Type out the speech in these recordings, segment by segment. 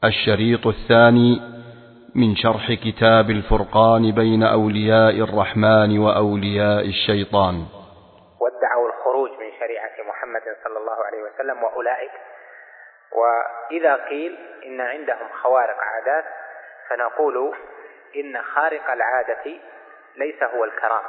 الشريط الثاني من شرح كتاب الفرقان بين أولياء الرحمن وأولياء الشيطان. وادعوا الخروج من شريعة محمد صلى الله عليه وسلم وأولئك. وإذا قيل إن عندهم خوارق عادات فنقول إن خارق العادة ليس هو الكرامة،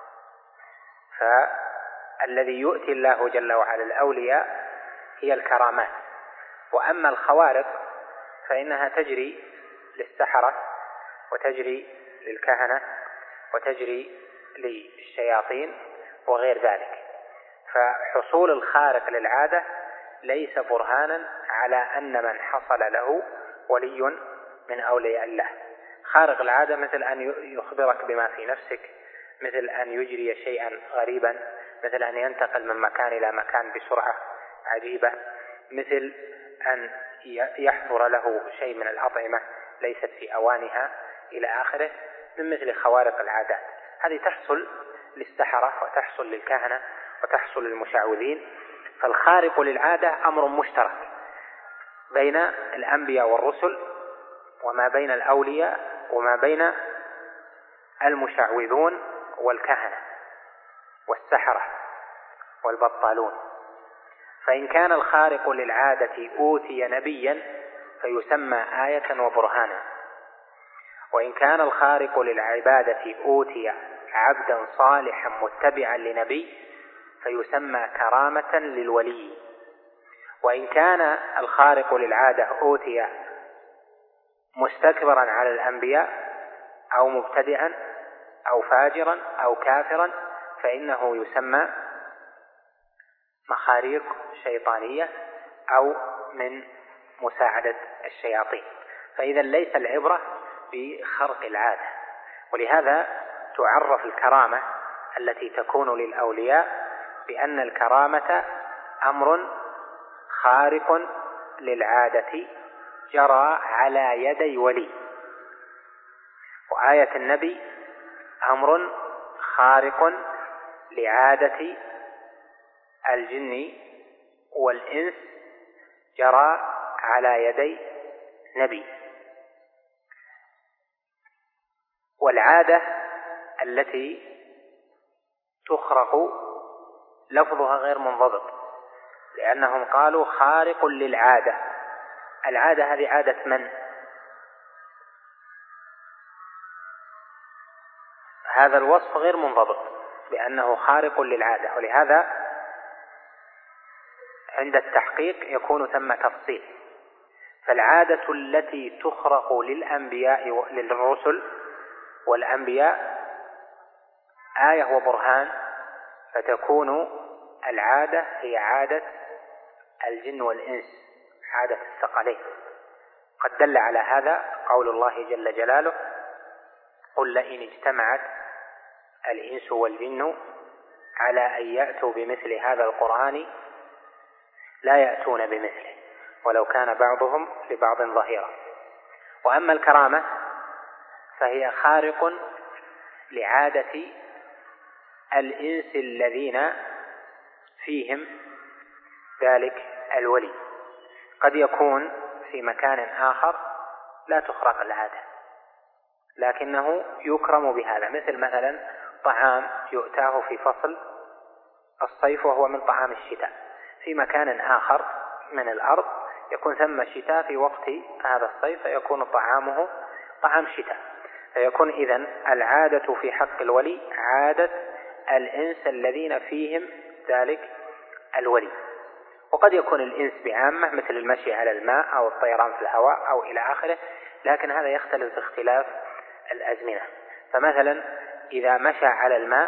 فالذي يؤتي الله جل وعلا الأولياء هي الكرامات، وأما الخوارق فإنها تجري للسحرة وتجري للكهنة وتجري للشياطين وغير ذلك. فحصول الخارق للعادة ليس برهانا على أن من حصل له ولي من أولياء الله. خارق العادة مثل أن يخبرك بما في نفسك، مثل أن يجري شيئا غريبا، مثل أن ينتقل من مكان إلى مكان بسرعة عجيبة، مثل أن يحضر له شيء من الأطعمة ليست في أوانها إلى آخره، من مثل خوارق العادات. هذه تحصل للسحرة وتحصل للكهنة وتحصل للمشعوذين. فالخارق للعادة أمر مشترك بين الأنبياء والرسل، وما بين الأولياء، وما بين المشعوذون والكهنة والسحرة والبطالون. فإن كان الخارق للعادة أوتي نبيا فيسمى آية وبرهانا، وإن كان الخارق للعبادة أوتي عبدا صالحا متبعا لنبي فيسمى كرامة للولي. وإن كان الخارق للعادة أوتي مستكبرا على الأنبياء أو مبتدعا أو فاجرا أو كافرا فإنه يسمى مخاريق شيطانية أو من مساعدة الشياطين. فإذا ليس العبرة بخرق العادة، ولهذا تعرف الكرامة التي تكون للأولياء بأن الكرامة أمر خارق للعادة جرى على يدي ولي، وآية النبي أمر خارق لعادة الجن والإنس جرى على يدي نبي. والعادة التي تخرق لفظها غير منضبط، لأنهم قالوا خارق للعادة. العادة هذه عادة من؟ هذا الوصف غير منضبط بأنه خارق للعادة، ولهذا عند التحقيق يكون ثم تفصيل. فالعادة التي تخرق للأنبياء للرسل والأنبياء آية وبرهان، فتكون العادة هي عادة الجن والإنس، عادة الثقلين. قد دل على هذا قول الله جل جلاله: قل لئن اجتمعت الإنس والجن على أن يأتوا بمثل هذا القرآن لا يأتون بمثله ولو كان بعضهم لبعض ظهيرا. وأما الكرامة فهي خارق لعادة الإنس الذين فيهم ذلك الولي. قد يكون في مكان آخر لا تخرق العادة لكنه يكرم بهذا، مثلا طعام يؤتاه في فصل الصيف وهو من طعام الشتاء، في مكان آخر من الأرض يكون ثم شتاء في وقت هذا الصيف فيكون طعامه طعام شتاء. فيكون إذن العادة في حق الولي عادة الإنس الذين فيهم ذلك الولي. وقد يكون الإنس بعامة مثل المشي على الماء أو الطيران في الهواء أو إلى آخره، لكن هذا يختلف باختلاف الأزمنة. فمثلا إذا مشى على الماء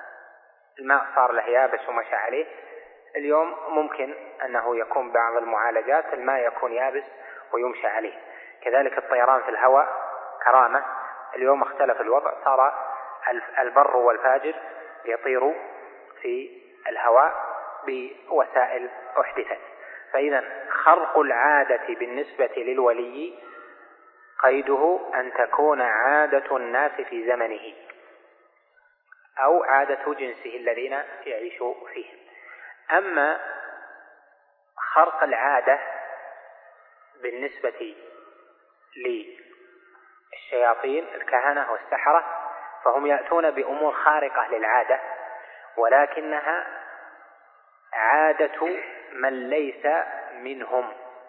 صار له يابس ومشى عليه، اليوم ممكن أنه يكون بعض المعالجات الماء يكون يابس ويمشى عليه. كذلك الطيران في الهواء كرامة، اليوم اختلف الوضع، صار البر والفاجر يطير في الهواء بوسائل أحدثت. فإذا خرق العادة بالنسبة للولي قيده أن تكون عادة الناس في زمنه أو عادة جنسه الذين يعيش فيهم. أما خرق العادة بالنسبة للشياطين الكهنة والسحرة فهم يأتون بأمور خارقة للعادة، ولكنها عادة من ليس منهم.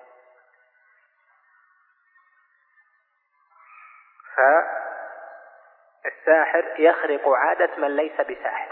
فالساحر يخرق عادة من ليس بساحر،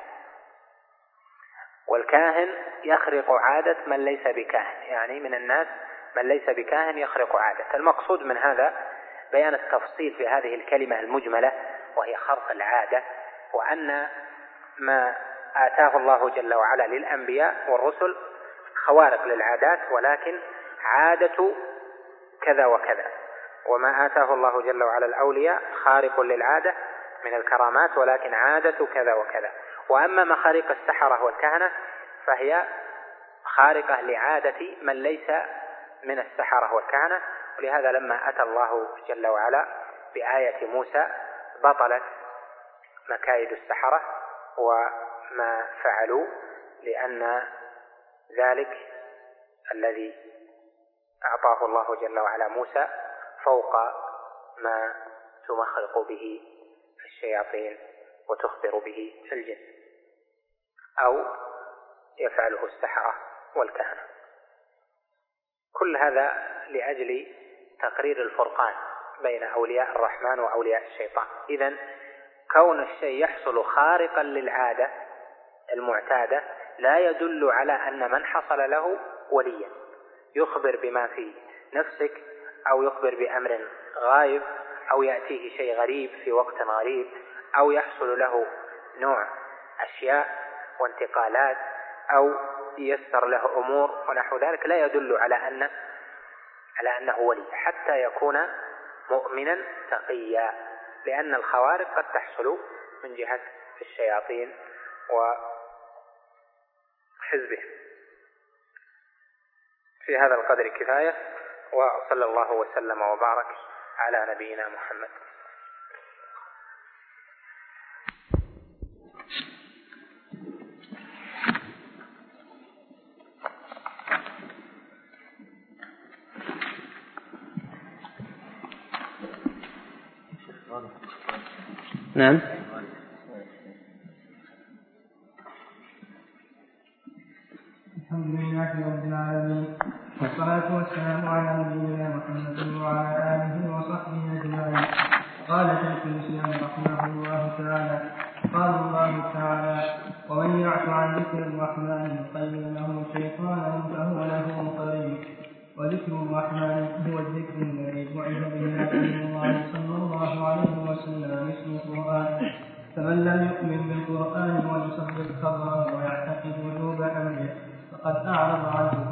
والكاهن يخرق عادة من ليس بكاهن، يعني من الناس من ليس بكاهن يخرق عادة. المقصود من هذا بيان التفصيل في هذه الكلمة المجملة وهي خرق العادة، وأن ما آتاه الله جل وعلا للأنبياء والرسل خوارق للعادات، ولكن عادة كذا وكذا، وما آتاه الله جل وعلا الأولياء خارق للعادة من الكرامات، ولكن عادة كذا وكذا. وأما مخارق السحرة والكهنة فهي خارقة لعادة من ليس من السحرة والكهنة، ولهذا لما أتى الله جل وعلا بآية موسى بطلت مكايد السحرة وما فعلوا، لأن ذلك الذي أعطاه الله جل وعلا موسى فوق ما تمخرق به الشياطين وتخبر به الجن أو يفعله السحرة والكهنة. كل هذا لأجل تقرير الفرقان بين أولياء الرحمن وأولياء الشيطان. إذن كون الشيء يحصل خارقا للعادة المعتادة لا يدل على أن من حصل له وليا يخبر بما في نفسك أو يخبر بأمر غايب أو يأتيه شيء غريب في وقت غريب أو يحصل له نوع أشياء وانتقالات أو ييسر له أمور ونحو ذلك، لا يدل على أنه ولي حتى يكون مؤمنا تقيا، لأن الخوارق قد تحصل من جهة الشياطين وحزبهم. في هذا القدر كفاية، وصلى الله وسلم وبارك على نبينا محمد. نعم. الحمد لله رب العالمين، والصلاة والسلام على نبينا محمد وعلى آله وصحبه أجمعين. قال شيخ الإسلام رحمه الله تعالى: قال الله تعالى: ومن يعش عن ذكر الرحمن يقيض له شيطانا فهو له قريب. وذكر الرحمن هو الذكر الذي بعث به رسول الله صلى الله عليه وسلم اسم القرآن، فمن لم يؤمن بالقرآن ويصدق خبره ويعتقد وجوب أمره فقد أعرض عنه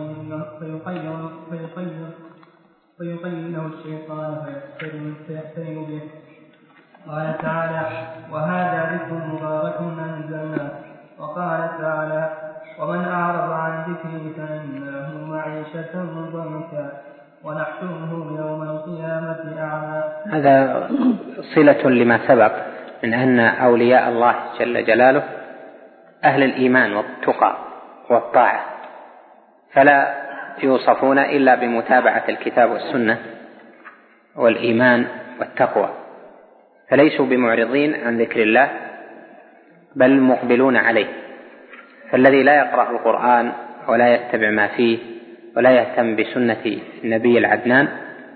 فيقيد له الشيطان فيقترن به. قال تعالى: وهذا ذكر مبارك أنزلناه. وقال تعالى: ومن أعرض عن ذكري فإن له معيشة ضنكا ونحشره يوم القيامة أعمى. هذا صلة لما سبق من أن أولياء الله جل جلاله أهل الإيمان والتقى والطاعة، فلا يوصفون إلا بمتابعة الكتاب والسنة والإيمان والتقوى، فليسوا بمعرضين عن ذكر الله بل مقبلون عليه. فالذي لا يقرأ القرآن ولا يتبع ما فيه ولا يهتم بسنة النبي العدنان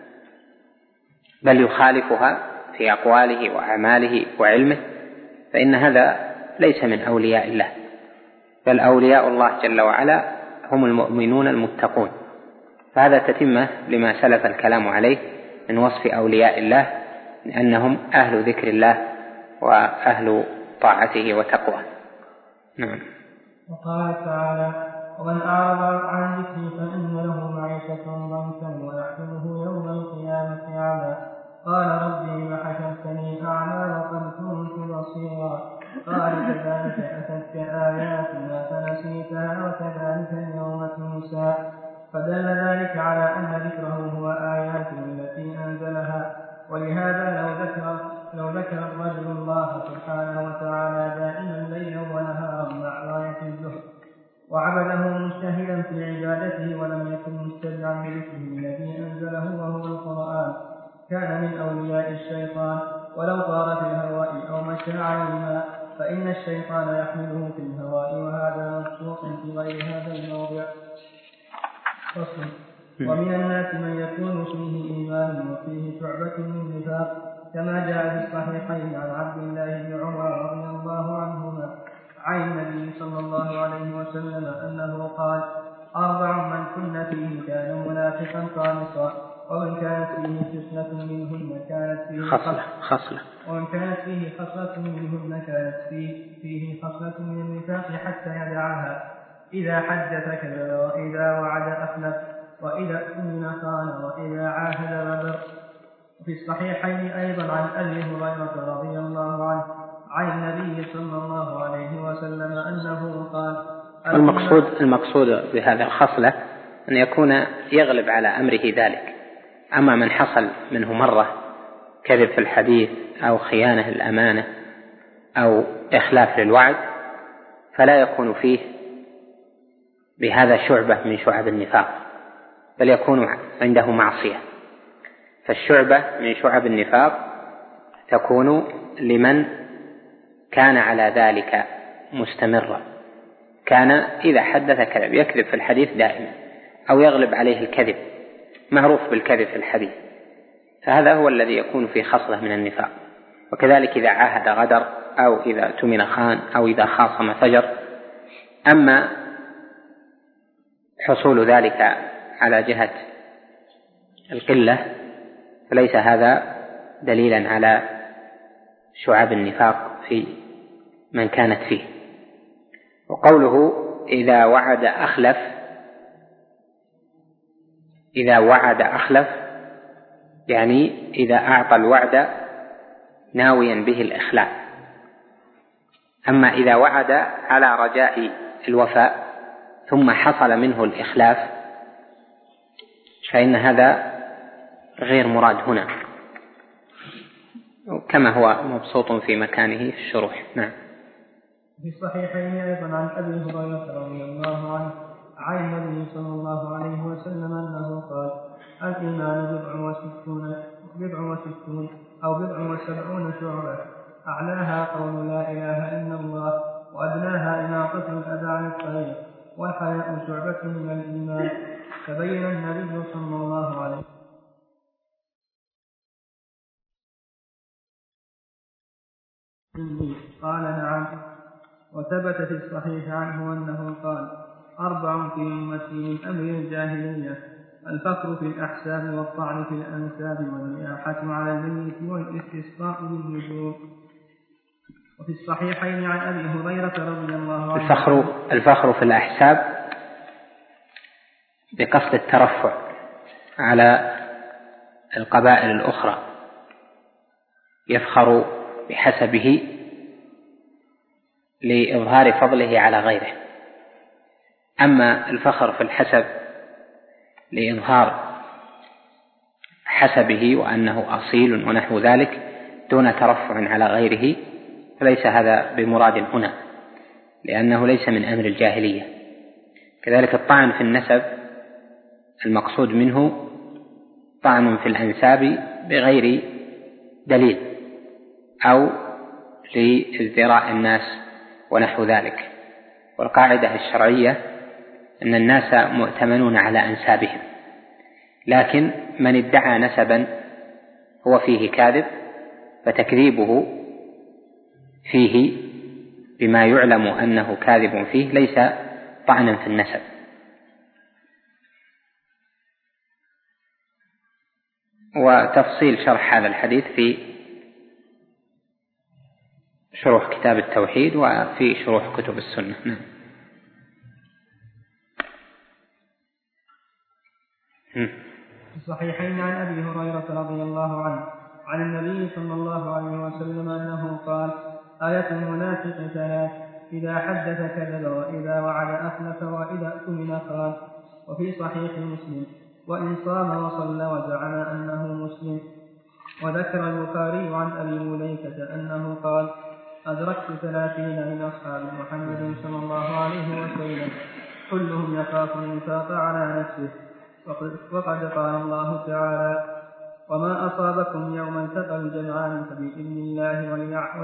بل يخالفها في أقواله وأعماله وعلمه، فإن هذا ليس من أولياء الله، بل أولياء الله جل وعلا هم المؤمنون المتقون. فهذا تتمة لما سلف الكلام عليه من وصف أولياء الله أنهم أهل ذكر الله وأهل طاعته وتقوى. نعم. وقال تعالى: ومن أعرض عن ذكري فإن له معيشة ضنكا ونحشره يوم القيامة أعمى. قال: ربي لم حشرتني أعمى وقد كنت بصيرا. قال: كذلك أتتك آياتنا فنسيتها وكذلك اليوم تنسى. فدل ذلك على أن ذكره هو آياته التي أنزلها. ولهذا لو ذكر الرجل الله سبحانه وتعالى دائما ليلا ونهارا مع غاية الزهد وعبده مجتهدا في عبادته ولم يكن مستدعا بذكره الذي أنزله وهو القرآن، كان من أولياء الشيطان ولو طار في الهواء أو مشى على الماء فإن الشيطان يحمله في الهواء، وهذا مبسوط في غير هذا الموضع. فصل. ومن الناس من يكون فيه إيمان وفيه شعبة من نفاق، كما جاء في الصحيحين عن عبد الله بن عمر رضي الله عنهما عن النبي صلى الله عليه وسلم أنه قال: 4 من كن فيه كان منافقا خالصا، ومن كانت فيه خصلة منهن كانت فيه خصلة ومن كانت فيه خصلة منهن كانت فيه خصلة من النفاق حتى يدعها: إذا حدث كذب، وإذا وعد أخلف، وإذا اؤتمن خان، وإذا عاهد غدر. وفي الصحيحين أيضا عن أبي هريرة رضي الله عنه عن النبي صلى الله عليه وسلم أنه قال: المقصود بهذه الخصلة أن يكون يغلب على أمره ذلك. أما من حصل منه مرة كذب في الحديث أو خيانة الأمانة أو إخلاف للوعد، فلا يكون فيه بهذا شعبة من شعب النفاق، بل يكون عنده معصية. فالشعبة من شعب النفاق تكون لمن كان على ذلك مستمرا، كان إذا حدث كذب، يكذب في الحديث دائما، أو يغلب عليه الكذب، معروف بالكذب في الحديث، فهذا هو الذي يكون في خصلة من النفاق. وكذلك إذا عاهد غدر، أو إذا اؤتمن خان، أو إذا خاصم فجر. أما حصول ذلك على جهة القلة فليس هذا دليلا على شعب النفاق في من كانت فيه. وقوله إذا وعد أخلف، يعني إذا أعطى الوعد ناويا به الإخلاف. أما إذا وعد على رجاء الوفاء ثم حصل منه الإخلاف فإن هذا غير مراد هنا، كما هو مبسوط في مكانه في الشروح. نعم. في الصحيحين أيضا عن أبي هريرة رضي الله عنه عن النبي صلى الله عليه وسلم أنه قال: الإيمان 67 أو 70 شعبة، أعلاها قول لا إله إلا الله، وأدناها إماطة الأذى عن الطريق، والحياء شعبة من الإيمان. فبين النبي صلى الله عليه وسلم قال: نعم. وثبت في الصحيح عنه أنه قال: 4 في أمتي من أمر الجاهلية: الفخر في الأحساب، والطعن في الأنساب، والنياحة على الميت، والاستسقاء بالنجوم. وفي الصحيحين عن أبي هريرة رضي الله عنه الفخر في الأحساب بقصد الترفع على القبائل الأخرى، يفخر بحسبه لإظهار فضله على غيره. أما الفخر في الحسب لإظهار حسبه وأنه أصيل ونحو ذلك دون ترفع على غيره فليس هذا بمراد هنا، لأنه ليس من أمر الجاهلية. كذلك الطعن في النسب المقصود منه طعن في الأنساب بغير دليل أو لازدراء الناس ونحو ذلك. والقاعدة الشرعية أن الناس مؤتمنون على أنسابهم، لكن من ادعى نسبا هو فيه كاذب فتكذيبه فيه بما يعلم أنه كاذب فيه ليس طعنا في النسب. وتفصيل شرح هذا الحديث في شروح كتاب التوحيد وفي شروح كتب السنة. في الصحيحين عن أبي هريرة رضي الله عنه عن النبي صلى الله عليه وسلم أنه قال: آية المنافق 3: إذا حدث كذب، وإذا وعد أخلف، وإذا اؤتمن خان. وفي صحيح مسلم: وإن صام وصلى وزعم أنه مسلم. وذكر البخاري عن أبي مليكة أنه قال: أدركت 30 من أصحاب محمد صلى الله عليه وسلم كلهم يخاف النفاق على نفسه، وقد قال الله تعالى: وما أصابكم التقى الجمعان فبإذن الله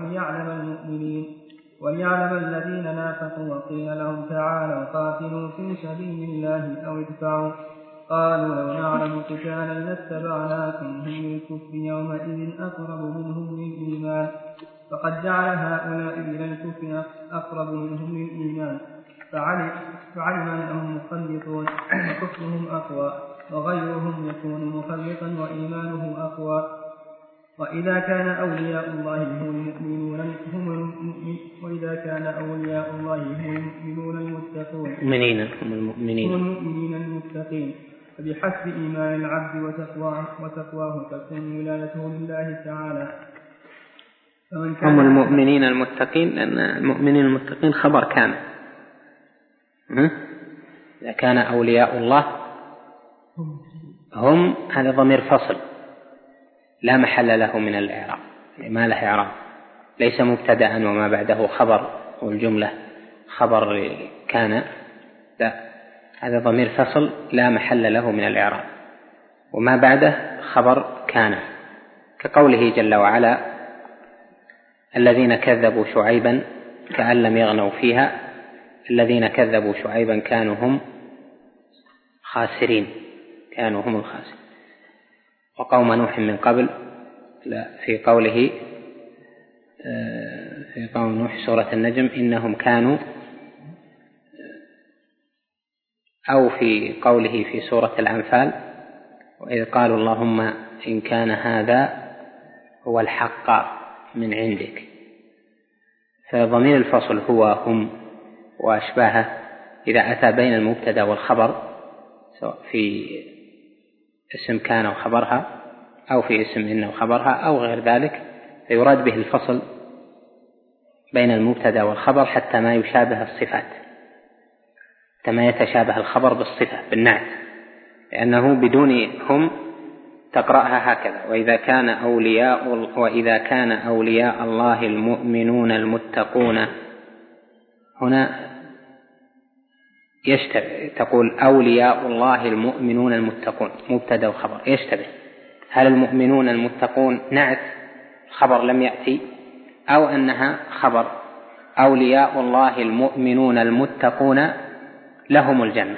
وليعلم الذين نافقوا وقيل لهم تعالوا قاتلوا في سبيل الله أو ادفعوا قالوا لو نعلم قتالا لاتبعناكم هم للكفر يومئذ أقرب منهم للإيمان فقد جعل هؤلاء إلى الكفر أقرب منهم للإيمان فعلم أنهم مخلطون وكفرهم أقوى وغيرهم يكون مخلطا وإيمانه أقوى. وإذا كان أولياء الله هم المؤمنون المتقين فبحسب إيمان العبد وتقواه تكون ولايته لله تعالى. هم المؤمنين المتقين، لأن المؤمنين المتقين خبر كان. إذا كان أولياء الله هم، هذا ضمير فصل لا محل له من الإعراب، ما له إعراب، ليس مبتدأ وما بعده خبر والجملة خبر كان، لا، هذا ضمير فصل لا محل له من الإعراب، وما بعده خبر كان، كقوله جل وعلا الذين كذبوا شعيبا كأن لم يغنوا فيها الذين كذبوا شعيبا كانوا هم خاسرين، كانوا هم الخاسرين. وقوم نوح من قبل، لا، في قوله في قوم نوح سورة النجم إنهم كانوا، أو في قوله في سورة الأنفال وإذ قالوا اللهم إن كان هذا هو الحق من عندك. فضمير الفصل هو هم وأشباهه إذا أتى بين المبتدأ والخبر، سواء في اسم كان وخبرها أو في اسم إن وخبرها أو غير ذلك، فيراد به الفصل بين المبتدأ والخبر حتى ما يشابه الصفات، كما يتشابه الخبر بالصفة بالنعت، لأنه بدون هم تقرأها هكذا وإذا كان أولياء الله المؤمنون المتقون. هنا تقول أولياء الله المؤمنون المتقون مبتدأ وخبر، يشتبه، هل المؤمنون المتقون نعت خبر لم يأتي، أو أنها خبر أولياء الله المؤمنون المتقون لهم الجنة،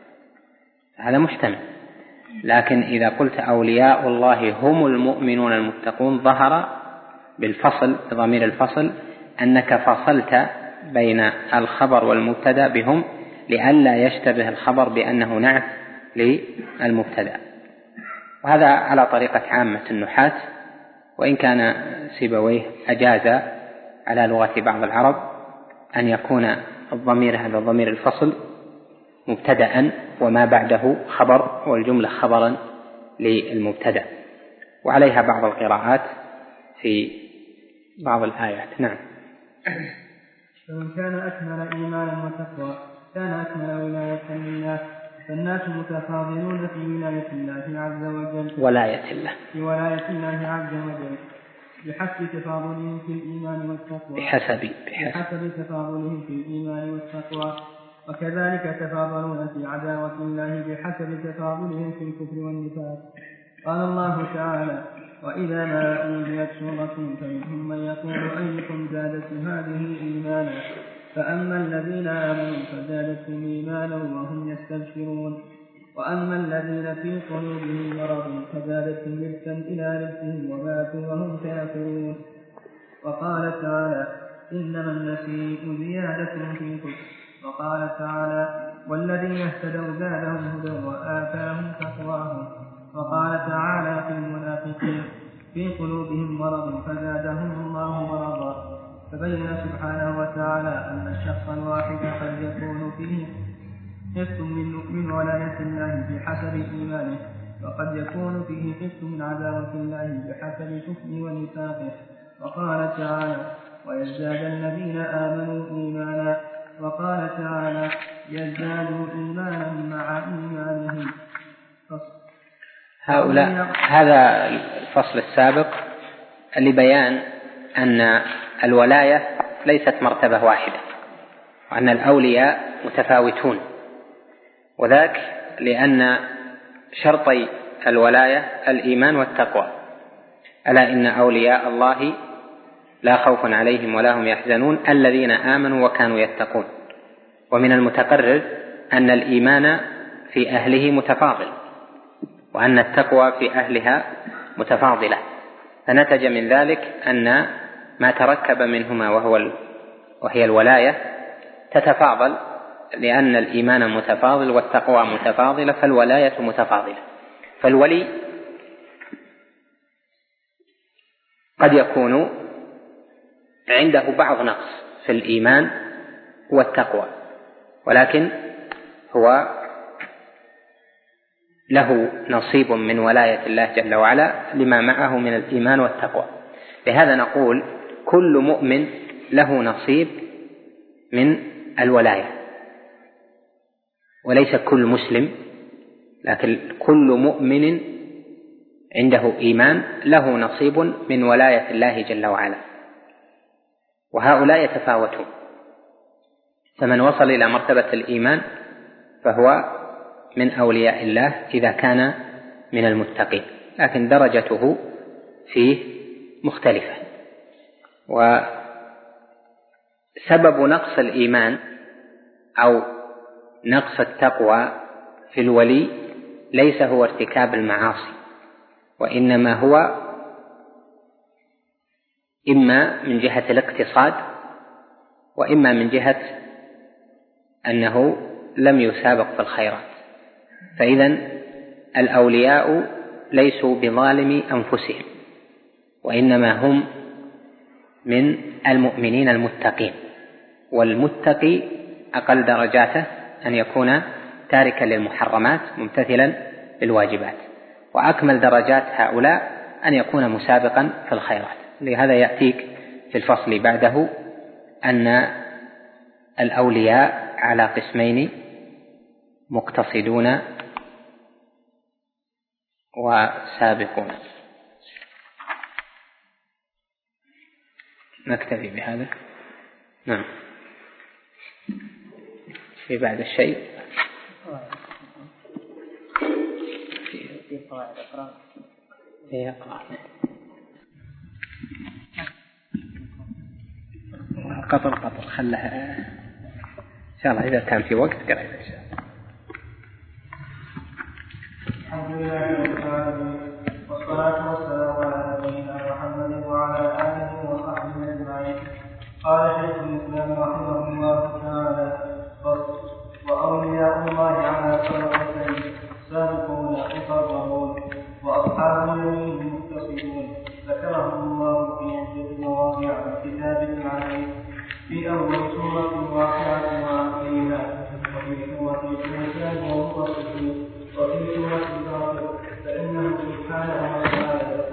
هذا محتمل. لكن إذا قلت أولياء الله هم المؤمنون المتقون ظهر بالفصل بضمير الفصل أنك فصلت بين الخبر والمبتدأ بهم لئلا يشتبه الخبر بأنه نعت للمبتدأ. وهذا على طريقة عامة النحاة، وإن كان سيبويه أجاز على لغة بعض العرب أن يكون الضمير هذا ضمير الفصل مبتدأ وما بعده خبر والجملة خبرا للمبتدأ، وعليها بعض القراءات في بعض الآيات. نعم. فمن كان أكمل إيمانا وتقوى كان أكمل ولاية لله، فالناس متفاضلون في ولاية الله عز وجل في ولاية الله عز وجل بحسب تفاضلهم في الإيمان والتقوى بحسب تفاضلهم في الإيمان والتقوى. وكذلك تفاضلون في عداوة الله بحسب تفاضلهم في الكفر والنفاق. قال الله تعالى وإذا ما أنزلت سورة فمنهم من يقول أيكم زادت هذه إيمانا فأما الذين آمنوا فزادتهم إيمانا وهم يستبشرون وأما الذين في قلوبهم مرض فزادتهم رجسا إلى رجسهم وماتوا وهم كافرون. وقال تعالى إنما النسيء زيادة في الكفر. وقال تعالى والذين اهتدوا زادهم هدى وآتاهم تقواهم. وقال تعالى في المنافقين في قلوبهم مرض فزادهم الله مرضا. فبين سبحانه وتعالى أن الشخص الواحد قد يكون فيه قسط من ولاية الله بحسب إيمانه، وقد يكون فيه قسط من عداوة الله بحسب كفره ونفاقه. وقال تعالى ويزداد الذين آمنوا إيمانا. وقال تعالى يزدادوا إيمانا مع إيمانهم. هذا الفصل السابق لبيان أن الولاية ليست مرتبة واحدة، وأن الأولياء متفاوتون، وذاك لأن شرطي الولاية الإيمان والتقوى، ألا إن أولياء الله لا خوف عليهم ولا هم يحزنون الذين آمنوا وكانوا يتقون. ومن المتقرر أن الإيمان في أهله متفاضل، وأن التقوى في أهلها متفاضلة، فنتج من ذلك أن ما تركب منهما وهي الولاية تتفاضل، لأن الإيمان متفاضل والتقوى متفاضلة، فالولاية متفاضلة. فالولي قد يكون عنده بعض نقص في الإيمان والتقوى، ولكن هو له نصيب من ولاية الله جل وعلا لما معه من الإيمان والتقوى. لهذا نقول كل مؤمن له نصيب من الولاية، وليس كل مسلم، لكن كل مؤمن عنده إيمان له نصيب من ولاية الله جل وعلا، وهؤلاء يتفاوتون. فمن وصل إلى مرتبة الإيمان فهو من أولياء الله إذا كان من المتقين، لكن درجته فيه مختلفة. وسبب نقص الإيمان أو نقص التقوى في الولي ليس هو ارتكاب المعاصي، وإنما هو إما من جهة الاقتصاد، وإما من جهة أنه لم يسابق في الخيرات. فإذن الأولياء ليسوا بظالمي أنفسهم، وإنما هم من المؤمنين المتقين، والمتقي أقل درجاته أن يكون تاركا للمحرمات ممتثلا للواجبات، وأكمل درجات هؤلاء أن يكون مسابقا في الخيرات. لهذا يأتيك في الفصل بعده أن الأولياء على قسمين: مقتصدون وسابقون. نكتفي بهذا. نعم. في بعد الشيء في قواعد أقرأ قطر خلها إن شاء الله إذا كان في وقت قرأ إن شاء الله. الحمد لله رب العالمين، والصلاة والسلام على نبينا محمد وعلى آله وصحبه أجمعين. قال شيخ الإسلام رحمه الله تعالى: وأولياء الله على طريقتين: سابقون مقربون، وأصحاب اليمين مقتصدون. ذكرهم الله في عدة مواضع من كتابه العزيز، في أول سورة واقعة وآخرها، وفي سورة الإنسان ومقتصدين، وفي سورة الغافر، فإنه سبحانه وتعالى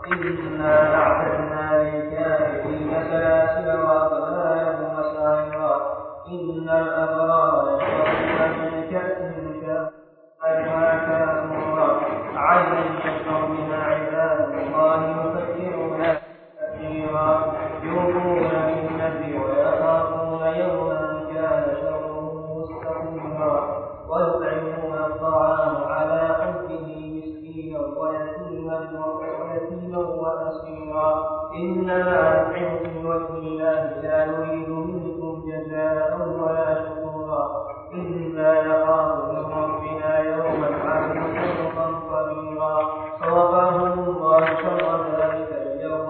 إنا أعتدنا للكافرين سلاسل وأغلالا وسعيرا إن الأبرار يشربون من كأس كافورا عينا يشرب بها عباد الله يفكرون كثيرا يوفون بالنذر ويخافون يوما كان شره مستقيما ويطعمون الطعام على حبه مسكينا ويتيما وأسيرا إنما نطعمكم لوجه الله لا نريد منكم جزاء ولا شكورا إنا نخاف من ربنا يوما عبوسا قمطريرا فوقاهم الله شر ذلك اليوم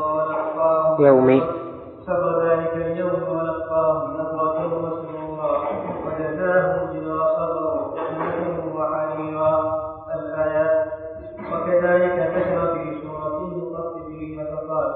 ولقاهم نضرة وسرورا وجزاهم بما صبروا جنة وحريرا. الآيات. وكذلك ذكر في سورة المطففين فقال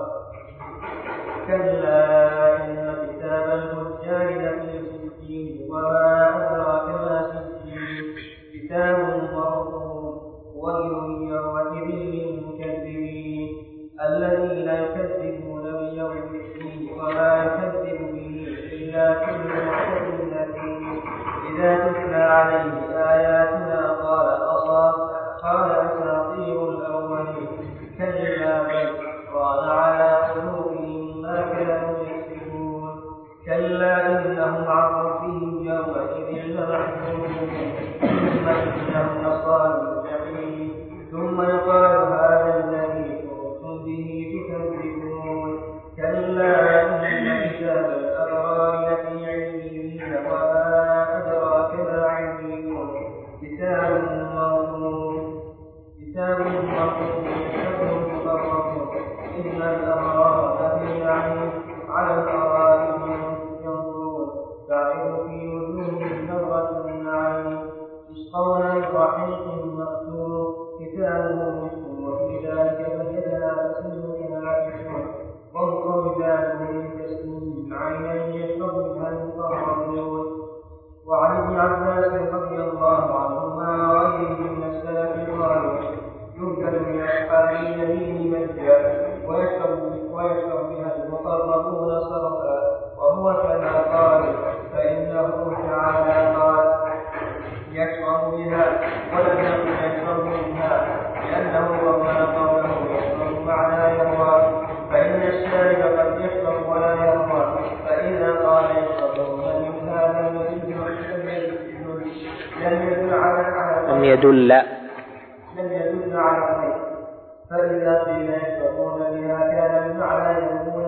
كلا إن كتاب الفجار لفي سجين وما أدراك ما سجين كتاب مرقوم ويل يومئذ للمكذبين الذين يكذبون بيوم الدين وما يكذب به إلا كل معتد أثيم إذا تتلى عليه آياتنا قال أساطير الأولين كلا بل ران على قلوبهم ما كانوا يكسبون كلا إنهم عن ربهم يومئذ لمحجوبون ثم إنهم لصالوا الجحيم ثم يقال هذا الذي كنتم به تكذبون كلا إن كتاب الأبرار لفي عليين وما أدراك ما عليون كتاب مرقوم يشتغل مقربون إن الأبرار لفي نعيم على الأرائك ينظرون تعرف في وجوههم نظرة النعيم يسقون من رحيق مختوم كتابه مسك وفي ذلك فليتنافس المتنافسون وانظر ذلك من تسليم عينا يشرب بها المقربون. وعن ابن عباس رضي الله عنهما وغيره من السلف قالوا يوجد من أصحاب اليمين مجا ويشرب بها المقربون صرفا وهو كما قال فإنه تعالى قال يشرب بها ولم يكن يشرب منها لأنه ربنا قوله يشرب معنى يروى فإن الشارب قد يشرب ولا يروى فإذا قال يشرب منها لم يدل على الخير فإذا قيل يشربون بها كان المعنى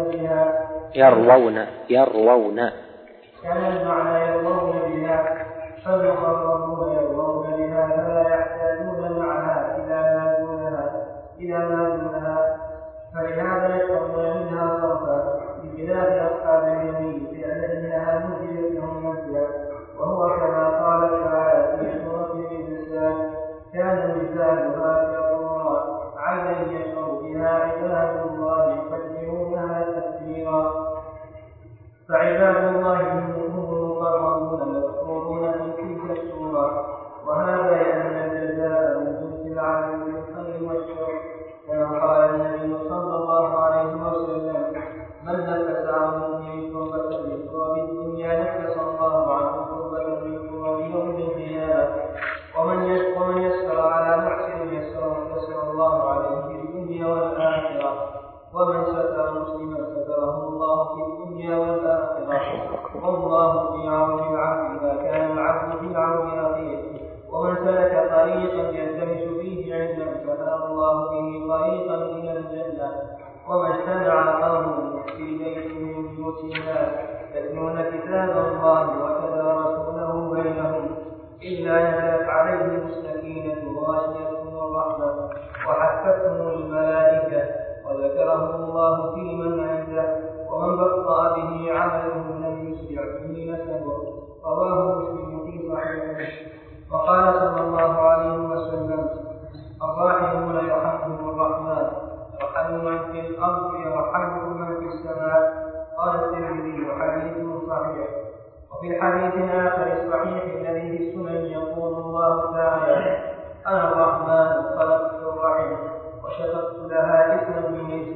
يروون كان المعنى يروون بها فالمقربون يروون بها فلا يحتاجون معها إلى ما دونها فلهذا يشربون منها صرفا بخلاف أصحاب اليمين لأنها نزلت لهم نزلا وهو كما قال تعالى في سورة الإنسان كان مثالها كالقرآن عينا يشرب بها عباد الله يفجرونها تفجيرا. فعباد الله هم المقربون المذكورون في تلك السورة وهذا لأن الجزاء من جنس العمل بالخير والشر كما قال النبي صلى الله عليه وسلم من نفس عن مؤمن كربة من كرب الدنيا نفس الله عنه كربة من كرب يوم القيامة ومن يسر على محسن يسر الله عليه في الدنيا والآخرة ومن ستر مسلما ستره الله في الدنيا والآخرة والله في عون العبد ما كان العبد في عون أخيه ومن سلك طريقا يلتمس فيه علما سهل الله به طريقا إلى الجنة وما اجتمع قوم في بيت من بيوت الله يتلون كتاب الله ويتدارسونه بينهم إلا نزلت عليهم السكينة وغشيتهم الرحمة وحفتهم الملائكة وذكرهم الله في من عنده ومن بطأ به عمله لم يسرع به نسبه رواه مسلم في صحيحه. وقال صلى الله عليه وسلم الراحمون يرحمهم الرحمن يرحم من في الأرض يرحمهم من في السماء. قال الترمذي حديث صحيح. وفي حديث آخر الصحيح الذي في السنن يقول الله تعالى أنا الرحمن خلقت الرحم وشققت لها اسما من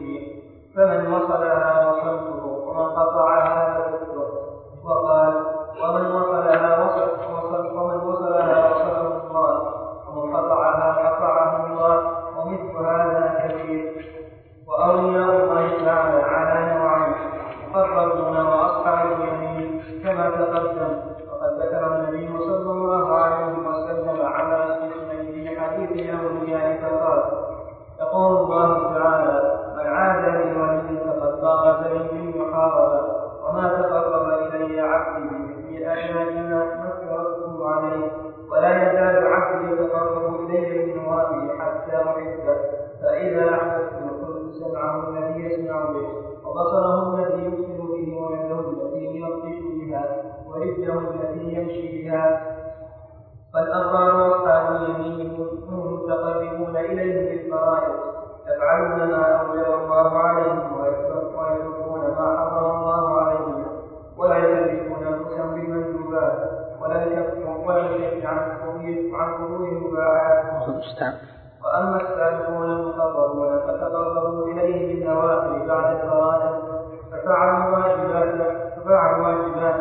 الله تعالى: من عادى لي وليا فقد باغتني بالمحاربة، وما تقرب إلي عبدي بمثل أدنى ما افترضته عليه، ولا يزال عبدي يتقرب إلي بالنوافل حتى أحبه. فإذا أحببته كنت سمعه الذي يسمع به، وبصره الذي يبصر به، ويده التي يبطش بها، ورجله التي يمشي بها. فالأبرار أصحاب اليمين هم متقربون إليه بالفرائض، يفعلون ما أوجب الله عليهم ويتركون ما حرم الله عليهم، ولا يكلفون أنفسهم بالمندوبات، ولا يكفون عن قبول المباحات. وأما السابقون المقربون فتقربوا إليه بالنوافل بعد الفرائض، ففعلوا الواجبات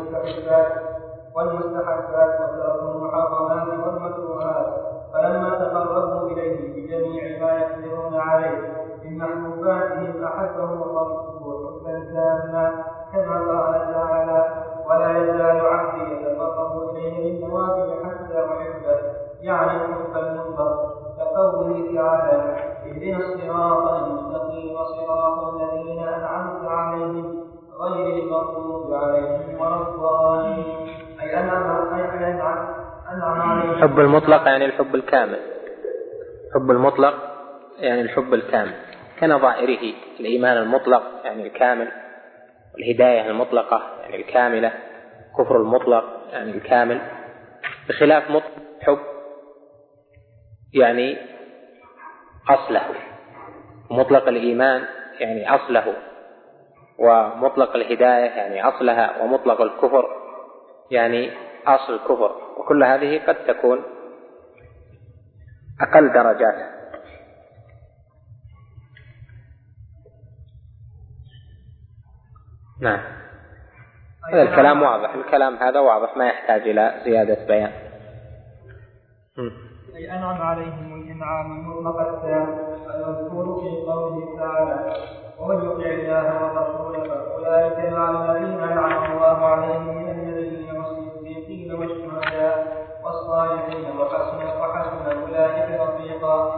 والمستحبات وتركوا المحرمات والمكروهات. فلما تقربوا إليه بجميع ما يقدرون عليه من محبوباتهم أحبهم الله حبا تاما، كما قال تعالى: ولا يزال عبدي يتقرب إليه بالنوافل حتى أحبه، يعني الحب المطلق. كقوله تعالى: اهدنا الصراط المستقيم صراط الذين أنعمت عليهم غير المغضوب عليهم ولا الضالين. أي أنعم عليهم. الحب المطلق يعني الحب الكامل. الحب المطلق يعني الحب الكامل كنظائره: الإيمان المطلق يعني الكامل، الهداية المطلقة يعني الكاملة، كفر المطلق يعني الكامل، بخلاف مطلق حب يعني أصله. مطلق الإيمان يعني أصله، ومطلق الهداية يعني أصلها، ومطلق الكفر يعني أصل الكفر. وكل هذه قد تكون أقل درجات. نعم، هذا الكلام واضح. الكلام هذا واضح ما يحتاج إلى زيادة بيان. أي أنعم عليهم الإنعام المطلق التام المذكور في قوله تعالى: ومن يطع الله ورسوله فأولئك مع الذين أنعم الله عليهم من النبيين والصديقين والشهداء والصالحين وحسن أولئك رفيقا.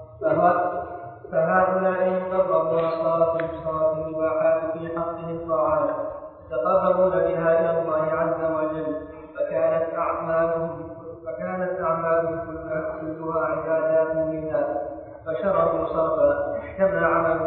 فهؤلاء يقربون صارت المباحات في حقهم طاعات يتقربون بها إلى الله عز وجل، فكانت أعمالهم كلها عبادات لله، فشرعوا صرفا كما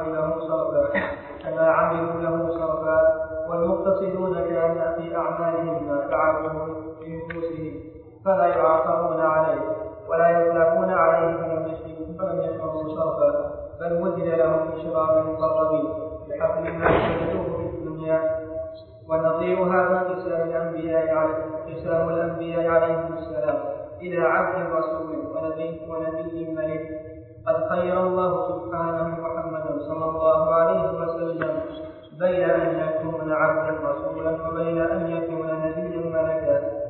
عملوا له صرفا. والمقتصدون كان في أعمالهم ما فعلوه بنفوسهم، فلا يعاقبون عليه ولا يثابون عليه فلم يشرعوا صرفا، بل وجد لهم بشرار المقربين بحفل ما يشهدوه في الدنيا. ونظير هذا قسام الأنبياء عليهم السلام إلى عبد رسول ونبي ملك. قد خير الله سبحانه محمدا صلى الله عليه وسلم بين أن يكون عبدا رسولا وبين أن يكون نبيا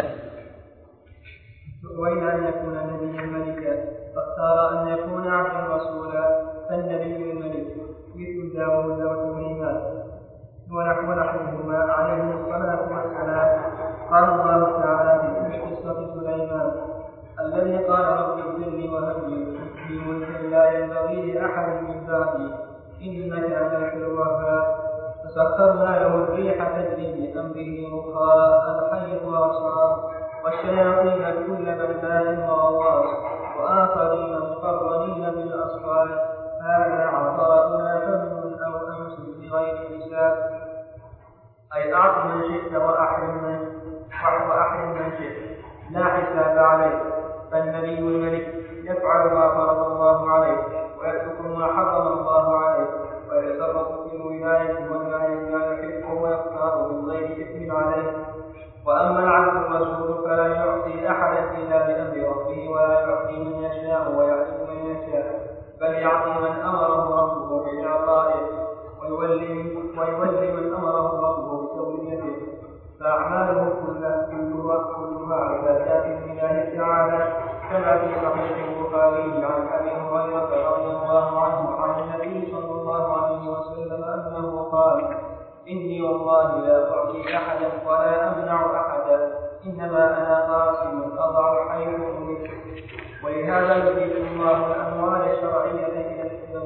ملكا، فاختار أن يكون عبدا رسولا فالنبي الملك مثل داود وسليمان ونحوهما عليهم الصلاة والسلام. قال الله تعالى في قصة سليمان: الذي قال رب اغفر لي وهب لي ملكا لا ينبغي لأحد من بعدي إنك أنت الوهاب. فسخرنا له الريح تجري بأمره رخاء حيث أصاب، والشياطين كل بناء وغواص، وآخرين مقرنين بالأصفاد. هذا عطاؤنا فمن أو أمسك بغير حساب. أي أعط من شئت وأحرم من شئت لا حساب عليه. فالنبي الملك يفعل ما فرض الله عليه ويترك ما حرم الله عليه، ويتصرف في الولاية وما يحبه ويختار من غير إثم عليه. وأما العبد الرسول فلا يعطي أحدا إلا بأمر ربه، ولا يعطي من يشاء ويعطي من يشاء، بل يعطي من أمره ربه بإعطائه، ويولي من أمره ربه بتوليته. فأعماله كلها عبادات لله تعالى، كما في صحيح البخاري عن أبي هريرة رضي الله عنه عن النبي صلى الله عليه وسلم أنه قال: إني والله لا أعطي أحدا ولا أمنع أحدا، إنما أنا قاسم أضع حيث أمرت. ولهذا يجيب الله الأموال الشرعية إلى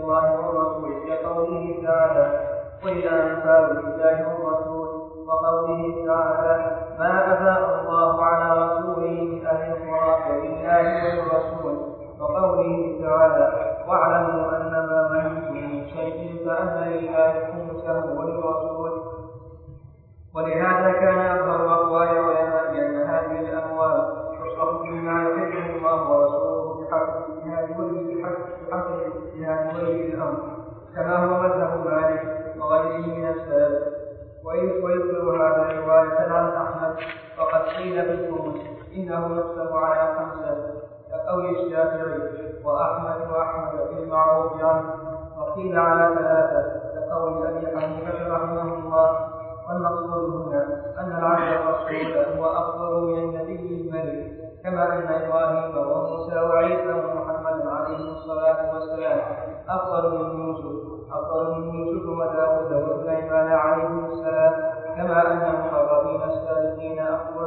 اجتهاد ولي الأمر كما هو مذهب مالك وغيره من السلف. ويذكر هذا رواية عن أحمد وقد قيل بالخروج إنه يحسب على 5 كقول الشافعي وأحمد في المعروف عنه، وقيل على 3 كقول أبي حنيفة رحمه الله. والمقصود هنا أن العبد الرسول هو أفضل من النبي الملك، كما أن إبراهيم وموسى وعيسى ومحمد عليه الصلاة والسلام أفضل من يوسف وداود وسليمان عليه السلام، كما أن المقربين السابقين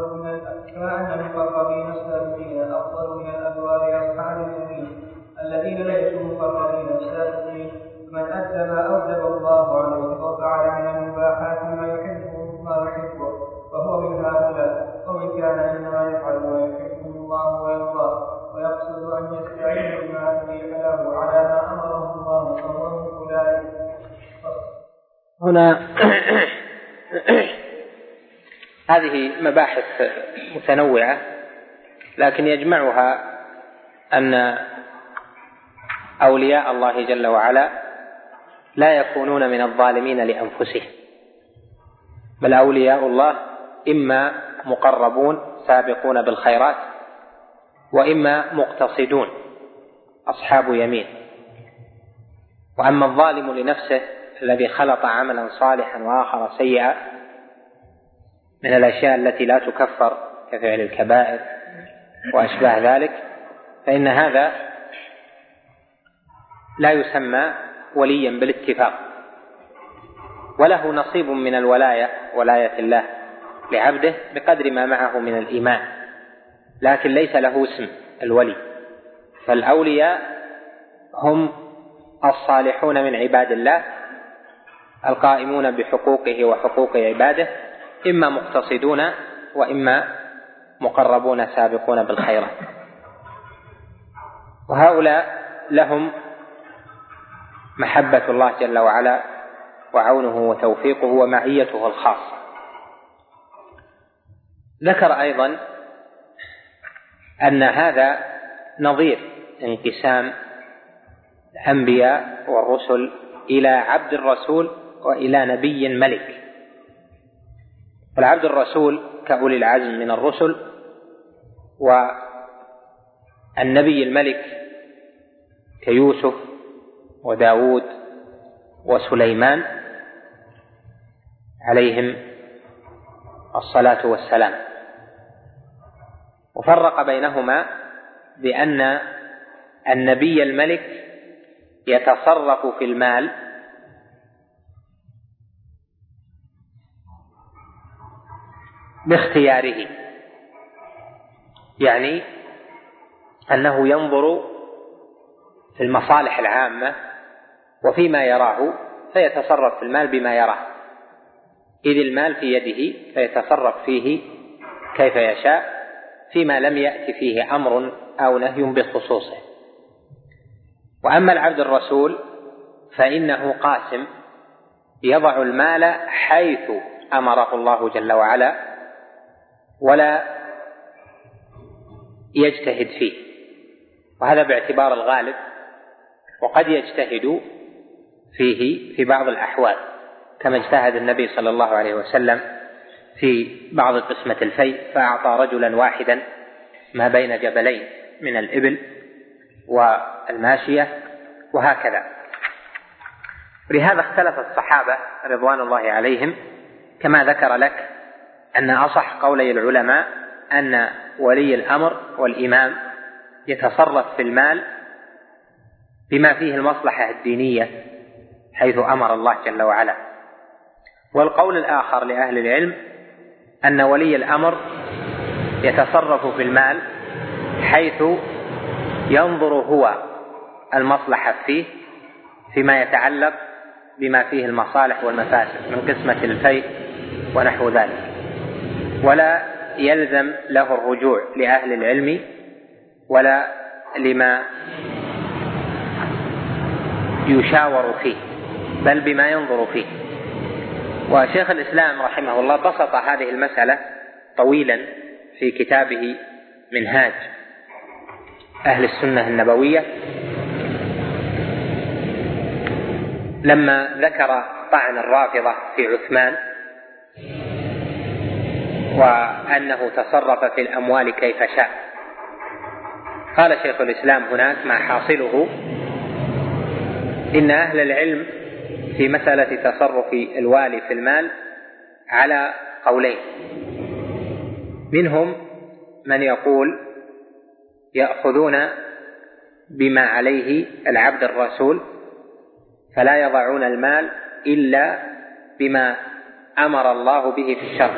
أفضل من الأبرار أصحاب اليمين الذين ليسوا مقربين السابقين. من أدى ما أوجب الله عليه وفعل من المباحات ما يحبه فهو من هؤلاء. ومن كان إنما يفعل ما يحبه الله ويرضاه ويقصد أن يستعين بما أبيح له على ما أمره الله فهو من أولئك. هنا هذه مباحث متنوعة، لكن يجمعها أن أولياء الله جل وعلا لا يكونون من الظالمين لأنفسهم، بل أولياء الله إما مقربون سابقون بالخيرات، وإما مقتصدون أصحاب يمين. وأما الظالم لنفسه الذي خلط عملا صالحا وآخر سيئا من الأشياء التي لا تكفر كفعل الكبائر وأشباه ذلك، فإن هذا لا يسمى وليا بالاتفاق، وله نصيب من ولاية الله لعبده بقدر ما معه من الإيمان، لكن ليس له اسم الولي. فالأولياء هم الصالحون من عباد الله القائمون بحقوقه وحقوق عباده، إما مقتصدون وإما مقربون سابقون بالخيرات. وهؤلاء لهم محبة الله جل وعلا وعونه وتوفيقه ومعيته الخاصة. ذكر أيضا أن هذا نظير انقسام الأنبياء والرسل إلى عبد الرسول وإلى نبي ملك. والعبد الرسول كأولي العزم من الرسل، والنبي الملك كيوسف وداود وسليمان عليهم الصلاة والسلام. وفرق بينهما بأن النبي الملك يتصرف في المال باختياره، يعني أنه ينظر في المصالح العامة وفيما يراه فيتصرف في المال بما يراه، إذ المال في يده فيتصرف فيه كيف يشاء فيما لم يأتي فيه أمر أو نهي بخصوصه. وأما العبد الرسول فإنه قاسم يضع المال حيث أمره الله جل وعلا ولا يجتهد فيه، وهذا باعتبار الغالب، وقد يجتهد فيه في بعض الأحوال، كما اجتهد النبي صلى الله عليه وسلم في بعض قسمة الفيء فأعطى رجلا واحدا ما بين جبلين من الإبل والماشية وهكذا. لهذا اختلف الصحابة رضوان الله عليهم، كما ذكر لك أن أصح قولي العلماء أن ولي الأمر والإمام يتصرف في المال بما فيه المصلحة الدينية حيث أمر الله جل وعلا. والقول الآخر لأهل العلم أن ولي الأمر يتصرف في المال حيث ينظر هو المصلحة فيه فيما يتعلق بما فيه المصالح والمفاسد من قسمة الفيء ونحو ذلك، ولا يلزم له الرجوع لأهل العلم ولا لما يشاور فيه، بل بما ينظر فيه. وشيخ الإسلام رحمه الله بسط هذه المسألة طويلا في كتابه منهاج أهل السنة النبوية، لما ذكر طعن الرافضة في عثمان وأنه تصرف في الأموال كيف شاء، قال شيخ الإسلام هناك ما حاصله إن أهل العلم في مسألة تصرف الوالي في المال على قولين، منهم من يقول يأخذون بما عليه العبد الرسول فلا يضعون المال إلا بما أمر الله به في الشرع،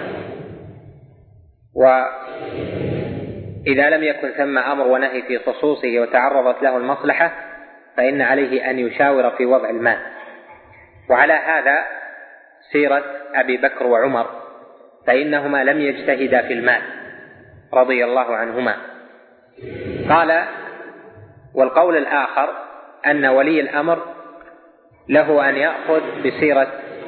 وإذا لم يكن ثم أمر ونهي في خصوصه وتعرضت له المصلحة فإن عليه أن يشاور في وضع المال. وعلى هذا سيرة أبي بكر وعمر، فإنهما لم يجتهدا في المال رضي الله عنهما. قال: والقول الآخر أن ولي الأمر له أن يأخذ بسيرة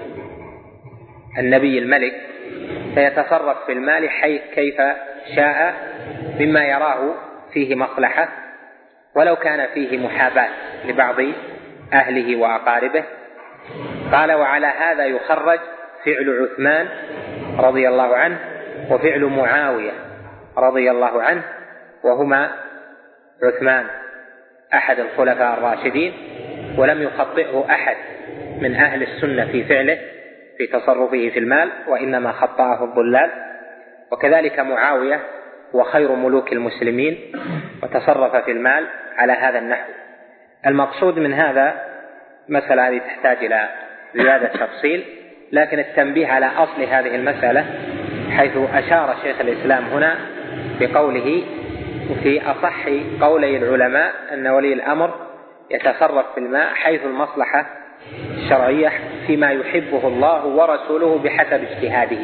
النبي الملك فيتصرف في المال كيف شاء مما يراه فيه مصلحة ولو كان فيه محاباة لبعض أهله وأقاربه. قال: وعلى هذا يخرج فعل عثمان رضي الله عنه وفعل معاوية رضي الله عنه، وهما عثمان أحد الخلفاء الراشدين ولم يخطئه أحد من أهل السنة في فعله في تصرفه في المال، وإنما خطأه الضلال. وكذلك معاوية وخير ملوك المسلمين وتصرف في المال على هذا النحو. المقصود من هذا مسألة هذه تحتاج إلى زيادة تفصيل، لكن التنبيه على أصل هذه المسألة حيث أشار شيخ الإسلام هنا بقوله في أصح قولي العلماء أن ولي الأمر يتصرف في المال حيث المصلحة الشرعية فيما يحبه الله ورسوله بحسب اجتهاده.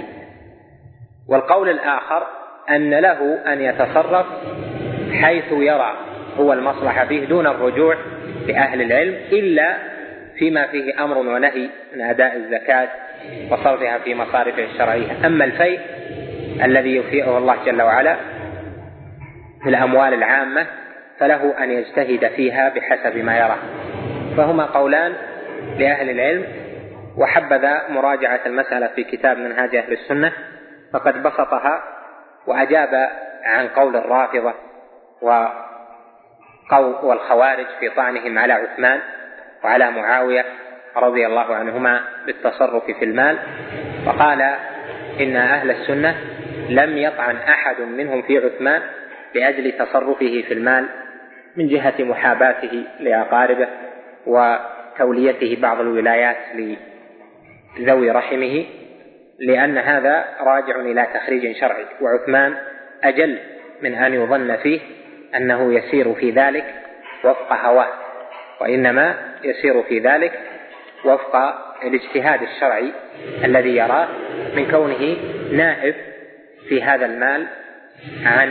والقول الآخر أن له أن يتصرف حيث يرى هو المصلحة فيه دون الرجوع لأهل العلم إلا فيما فيه أمر ونهي من أداء الزكاة وصرفها في مصارفه الشرعية. أما الفيء الذي يفيئه الله جل وعلا في الأموال العامة فله أن يجتهد فيها بحسب ما يرى. فهما قولان لأهل العلم، وحبذا مراجعة المسألة في كتاب منهاج أهل السنة فقد بسطها وأجاب عن قول الرافضة والخوارج في طعنهم على عثمان وعلى معاوية رضي الله عنهما بالتصرف في المال، وقال إن أهل السنة لم يطعن أحد منهم في عثمان لأجل تصرفه في المال من جهة محاباته لأقاربه وتوليته بعض الولايات لذوي رحمه، لأن هذا راجع إلى تخريج شرعي، وعثمان أجل من أن يظن فيه أنه يسير في ذلك وفق هواه، وإنما يسير في ذلك وفق الاجتهاد الشرعي الذي يراه من كونه نائب في هذا المال عن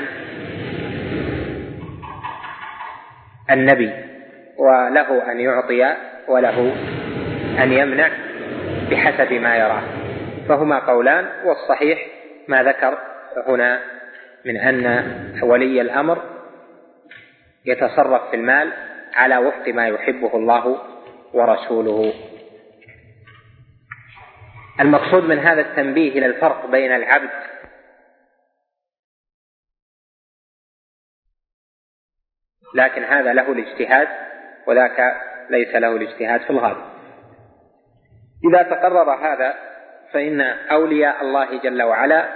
النبي، وله أن يعطي وله أن يمنع بحسب ما يراه. فهما قولان، والصحيح ما ذكر هنا من أن ولي الأمر يتصرف في المال على وفق ما يحبه الله ورسوله. المقصود من هذا التنبيه إلى الفرق بين العبد لكن هذا له الاجتهاد وذاك ليس له الاجتهاد في الغالب. إذا تقرر هذا فإن أولياء الله جل وعلا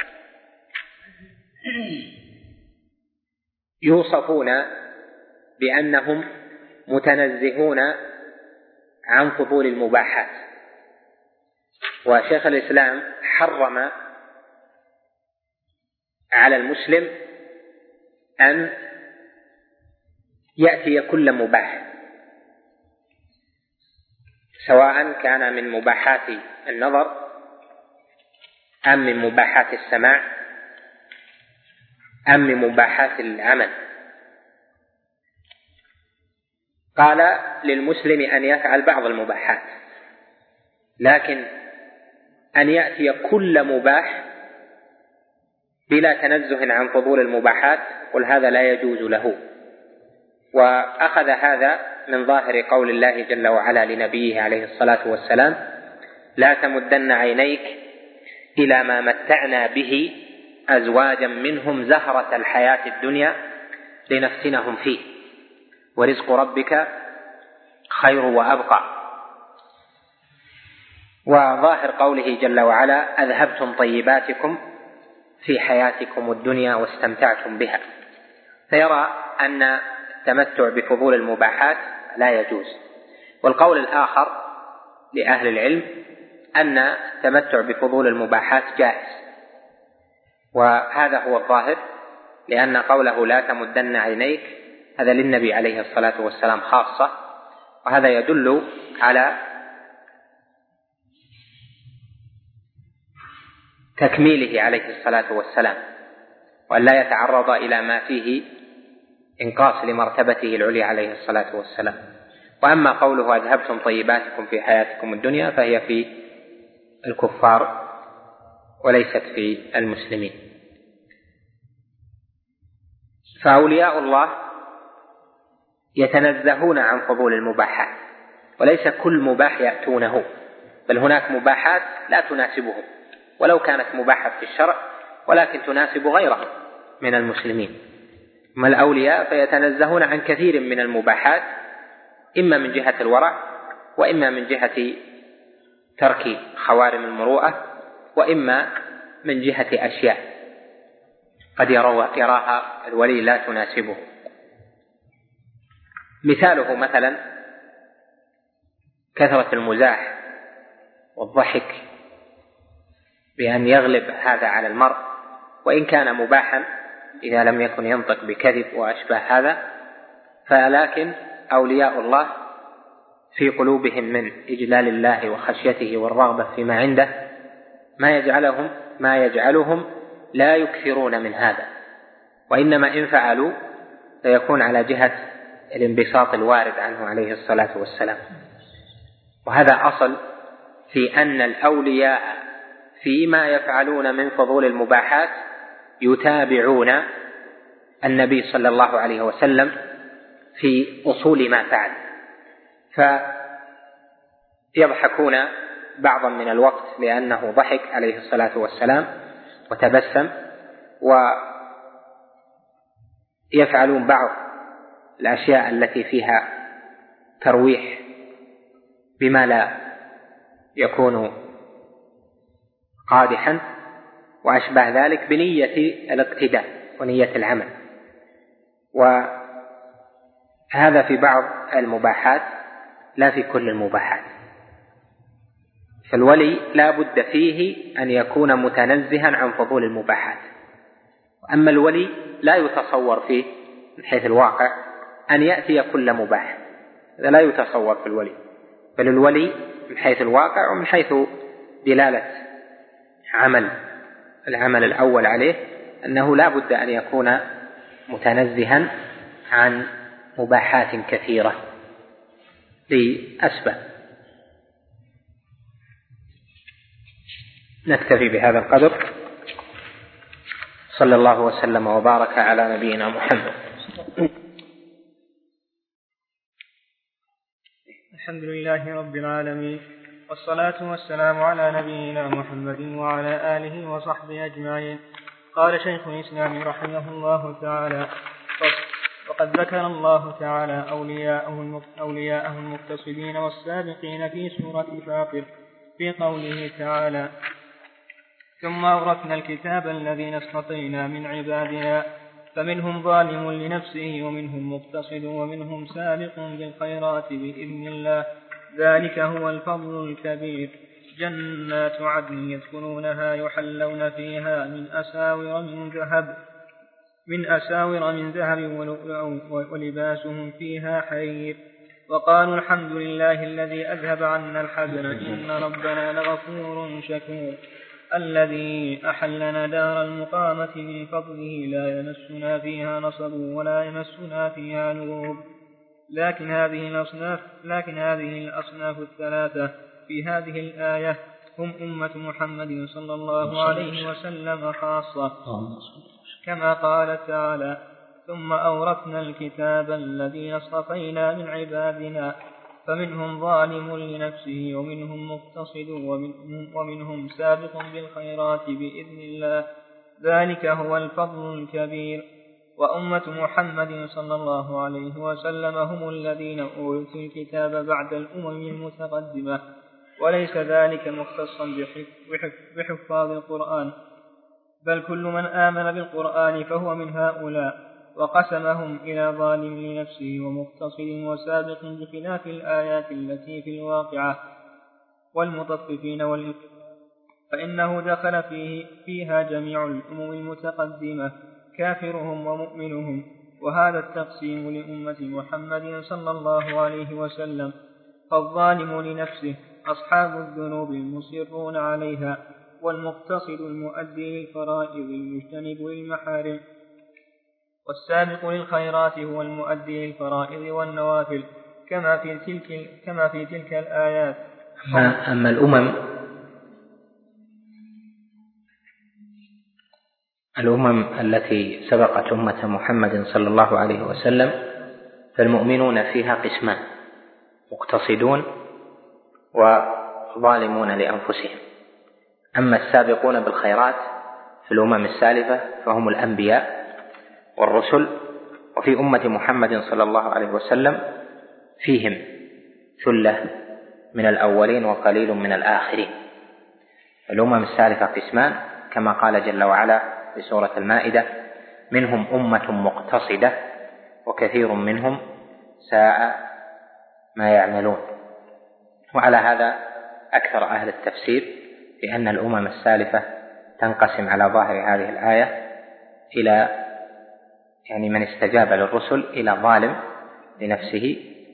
يوصفون بأنهم متنزهون عن فضول المباحات، وشيخ الإسلام حرم على المسلم أن يأتي كل مباح، سواء كان من مباحات النظر أم من مباحات السماع أم من مباحات العمل. قال للمسلم أن يفعل بعض المباحات، لكن أن يأتي كل مباح بلا تنزه عن فضول المباحات قل هذا لا يجوز له. وأخذ هذا من ظاهر قول الله جل وعلا لنبيه عليه الصلاة والسلام: لا تمدن عينيك إلى ما متعنا به أزواجا منهم زهرة الحياة الدنيا لنفتنهم فيه ورزق ربك خير وأبقى. وظاهر قوله جل وعلا: أذهبتم طيباتكم في حياتكم الدنيا واستمتعتم بها. فيرى أن التمتع بفضول المباحات لا يجوز. والقول الآخر لأهل العلم أن التمتع بفضول المباحات جائز، وهذا هو الظاهر، لأن قوله لا تمدن عينيك هذا للنبي عليه الصلاة والسلام خاصة، وهذا يدل على تكميله عليه الصلاة والسلام، وأن لا يتعرض إلى ما فيه إنقاص لمرتبته العليا عليه الصلاة والسلام. وأما قوله أذهبتم طيباتكم في حياتكم الدنيا فهي في الكفار وليست في المسلمين. فأولياء الله يتنزهون عن فضول المباحات، وليس كل مباح يأتونه، بل هناك مباحات لا تناسبهم ولو كانت مباحة في الشرع، ولكن تناسب غيرهم من المسلمين. أما الأولياء فيتنزهون عن كثير من المباحات، إما من جهة الورع، وإما من جهة ترك خوارم المروءة، وإما من جهة أشياء قد يراها الولي لا تناسبه. مثاله مثلا كثرة المزاح والضحك، بأن يغلب هذا على المرء، وإن كان مباحا إذا لم يكن ينطق بكذب وأشبه هذا، فلكن أولياء الله في قلوبهم من إجلال الله وخشيته والرغبة فيما عنده ما يجعلهم لا يكثرون من هذا، وإنما إن فعلوا فيكون على جهة الانبساط الوارد عنه عليه الصلاة والسلام. وهذا أصل في أن الأولياء فيما يفعلون من فضول المباحات يتابعون النبي صلى الله عليه وسلم في أصول ما فعل، فيضحكون بعضا من الوقت لأنه ضحك عليه الصلاة والسلام وتبسم، ويفعلون بعض الأشياء التي فيها ترويح بما لا يكون قادحا وأشبه ذلك بنية الاقتداء ونية العمل. وهذا في بعض المباحات لا في كل المباحات. فالولي لا بد فيه أن يكون متنزها عن فضول المباحات. أما الولي لا يتصور فيه من حيث الواقع أن يأتي كل مباح، هذا لا يتصور في الولي، بل الولي من حيث الواقع ومن حيث دلالة العمل الأول عليه أنه لا بد أن يكون متنزها عن مباحات كثيرة لأسباب. نكتفي بهذا القدر. صلى الله وسلم وبارك على نبينا محمد. الحمد لله رب العالمين، والصلاة والسلام على نبينا محمد وعلى آله وصحبه أجمعين. قال شيخ الإسلام رحمه الله تعالى: وقد ذكر الله تعالى أولياءه المقتصدين والسابقين في سورة فاطر في قوله تعالى: ثم أورثنا الكتاب الذين اصطفينا من عبادنا فمنهم ظالم لنفسه ومنهم مقتصد ومنهم سابق بالخيرات بإذن الله، ذلك هو الفضل الكبير. جنات عدن يدخلونها يحلون فيها من أساور من ذهب ولباسهم فيها حرير. وقالوا الحمد لله الذي أذهب عنا الحزن إن ربنا لغفور شكور. الذي أحلنا دار المقامة من فضله لا يمسنا فيها نصب ولا يمسنا فيها لغوب. لكن هذه الأصناف الثلاثة في هذه الآية هم أمة محمد صلى الله عليه وسلم خاصة، كما قال تعالى: ثم أورثنا الكتاب الذين اصطفينا من عبادنا فمنهم ظالم لنفسه ومنهم مقتصد ومنهم سابق بالخيرات بإذن الله ذلك هو الفضل الكبير. وأمة محمد صلى الله عليه وسلم هم الذين أورثوا الكتاب بعد الأمم المتقدمة، وليس ذلك مختصا بحفاظ القرآن، بل كل من آمن بالقرآن فهو من هؤلاء، وقسمهم إلى ظالم لنفسه ومقتصد وسابق بخلاف الآيات التي في الواقعة والمطففين والإنفاق، فإنه دخل فيها جميع الأمم المتقدمة كافرهم ومؤمنهم. وهذا التقسيم لأمة محمد صلى الله عليه وسلم، فالظالم لنفسه أصحاب الذنوب المصرون عليها، والمقتصد المؤدي للفرائض المجتنب للمحارم، والسابق للخيرات هو المؤدي للفرائض والنوافل كما في تلك الآيات. أما الأمم التي سبقت أمة محمد صلى الله عليه وسلم فالمؤمنون فيها قسمان: مقتصدون وظالمون لأنفسهم. أما السابقون بالخيرات في الأمم السالفة فهم الأنبياء والرسل، وفي أمة محمد صلى الله عليه وسلم فيهم ثلة من الأولين وقليل من الآخرين. الأمم السالفة قسمان كما قال جل وعلا في سورة المائدة: منهم أمة مقتصدة وكثير منهم ساء ما يعملون. وعلى هذا أكثر أهل التفسير بأن الأمم السالفة تنقسم على ظاهر هذه الآية إلى من استجاب للرسل إلى ظالم لنفسه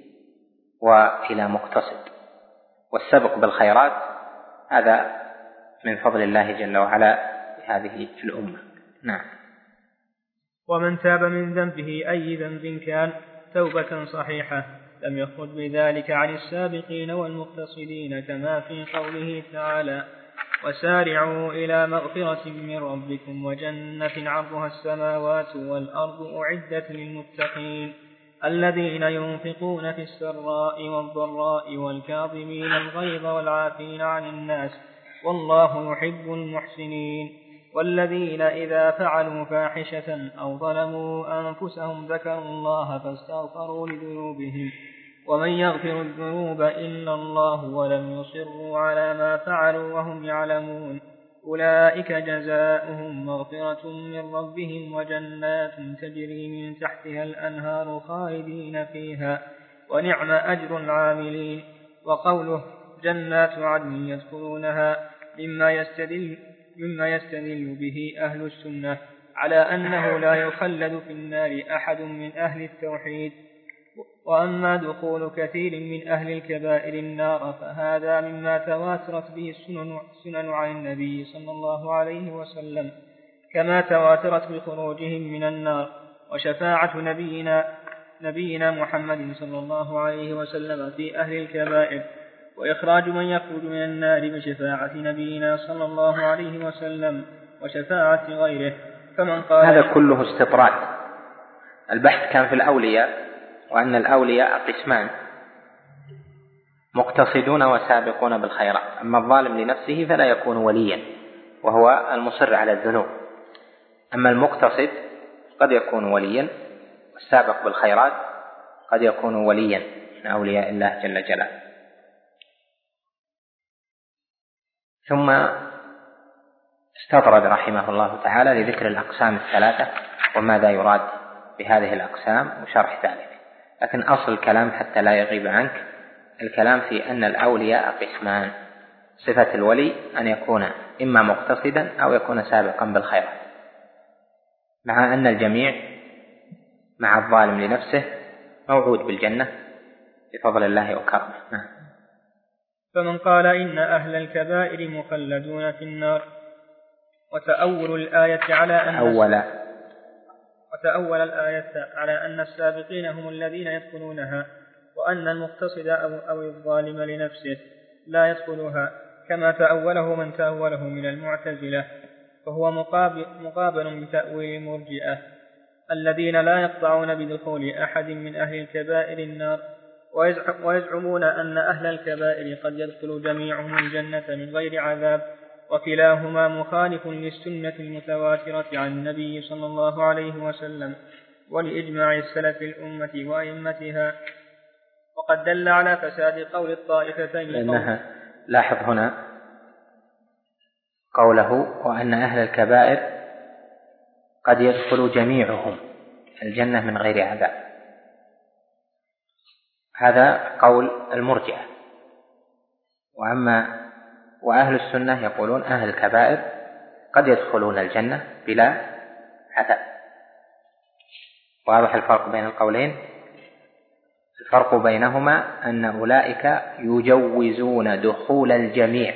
وإلى مقتصد، والسبق بالخيرات هذا من فضل الله جل وعلا هذه الأمة. نعم. ومن تاب من ذنبه أي ذنب كان توبة صحيحة لم يخرج بذلك عن السابقين والمقتصدين، كما في قوله تعالى: وسارعوا إلى مغفرة من ربكم وجنة عرضها السماوات والأرض أعدت للمتقين الذين ينفقون في السراء والضراء والكاظمين الغيظ والعافين عن الناس والله يحب المحسنين. والذين إذا فعلوا فاحشة أو ظلموا أنفسهم ذكروا الله فاستغفروا لذنوبهم ومن يغفر الذنوب إلا الله ولم يصروا على ما فعلوا وهم يعلمون أولئك جزاؤهم مغفرة من ربهم وجنات تجري من تحتها الأنهار خالدين فيها ونعم أجر العاملين. وقوله جنات عدن يدخلونها مما يستدل به أهل السنة على أنه لا يخلد في النار أحد من أهل التوحيد. وأما دخول كثير من أهل الكبائر النار فهذا مما تواترت به السنن عن النبي صلى الله عليه وسلم، كما تواترت بخروجهم من النار، وشفاعة نبينا محمد صلى الله عليه وسلم في أهل الكبائر، وإخراج من يخرج من النار بشفاعة نبينا صلى الله عليه وسلم وشفاعة غيره. فمن قال هذا كله استطراد. البحث كان في الأولياء، وأن الأولياء قسمان: مقتصدون وسابقون بالخيرات. أما الظالم لنفسه فلا يكون وليا وهو المصر على الذنوب، أما المقتصد قد يكون وليا، والسابق بالخيرات قد يكون وليا من أولياء الله جل جلاله. ثم استطرد رحمه الله تعالى لذكر الأقسام الثلاثة وماذا يراد بهذه الأقسام وشرح ذلك. لكن أصل الكلام حتى لا يغيب عنك الكلام في أن الأولياء قسمان: صفة الولي أن يكون إما مقتصدا أو يكون سابقا بالخيرات، مع أن الجميع مع الظالم لنفسه موعود بالجنة بفضل الله وكرمه. فمن قال إن أهل الكبائر مخلدون في النار وتأول الآية على أن السابقين هم الذين يدخلونها، وأن المقتصد أو الظالم لنفسه لا يدخلها، كما تأوله من تأوله من المعتزلة، فهو مقابل بتأويل المرجئة. الذين لا يقطعون بدخول أحد من أهل الكبائر النار، ويزعمون أن أهل الكبائر قد يدخل جميعهم الجنة من غير عذاب، وكلاهما مخالف للسنة المتواترة عن النبي صلى الله عليه وسلم ولإجماع السلف الأمة وأئمتها. وقد دل على فساد قول الطائفتين. لأنها لاحظ هنا قوله وأن أهل الكبائر قد يدخل جميعهم الجنة من غير عذاب، هذا قول المرجئة. وأهل السنة يقولون أهل الكبائر قد يدخلون الجنة بلا عذاب. واضح الفرق بين القولين؟ الفرق بينهما أن أولئك يجوزون دخول الجميع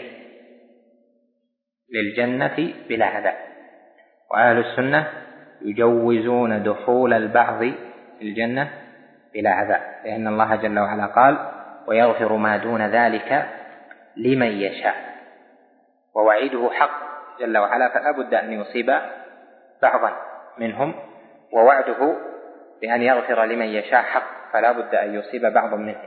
للجنة بلا عذاب، وأهل السنة يجوزون دخول البعض للجنة بلا عذاب، لأن الله جل وعلا قال ويغفر ما دون ذلك لمن يشاء، ووعيده حق جل وعلا، فلا بد أن يصيب بعضا منهم، ووعده بأن يغفر لمن يشاء حق، فلا بد أن يصيب بعضا منهم.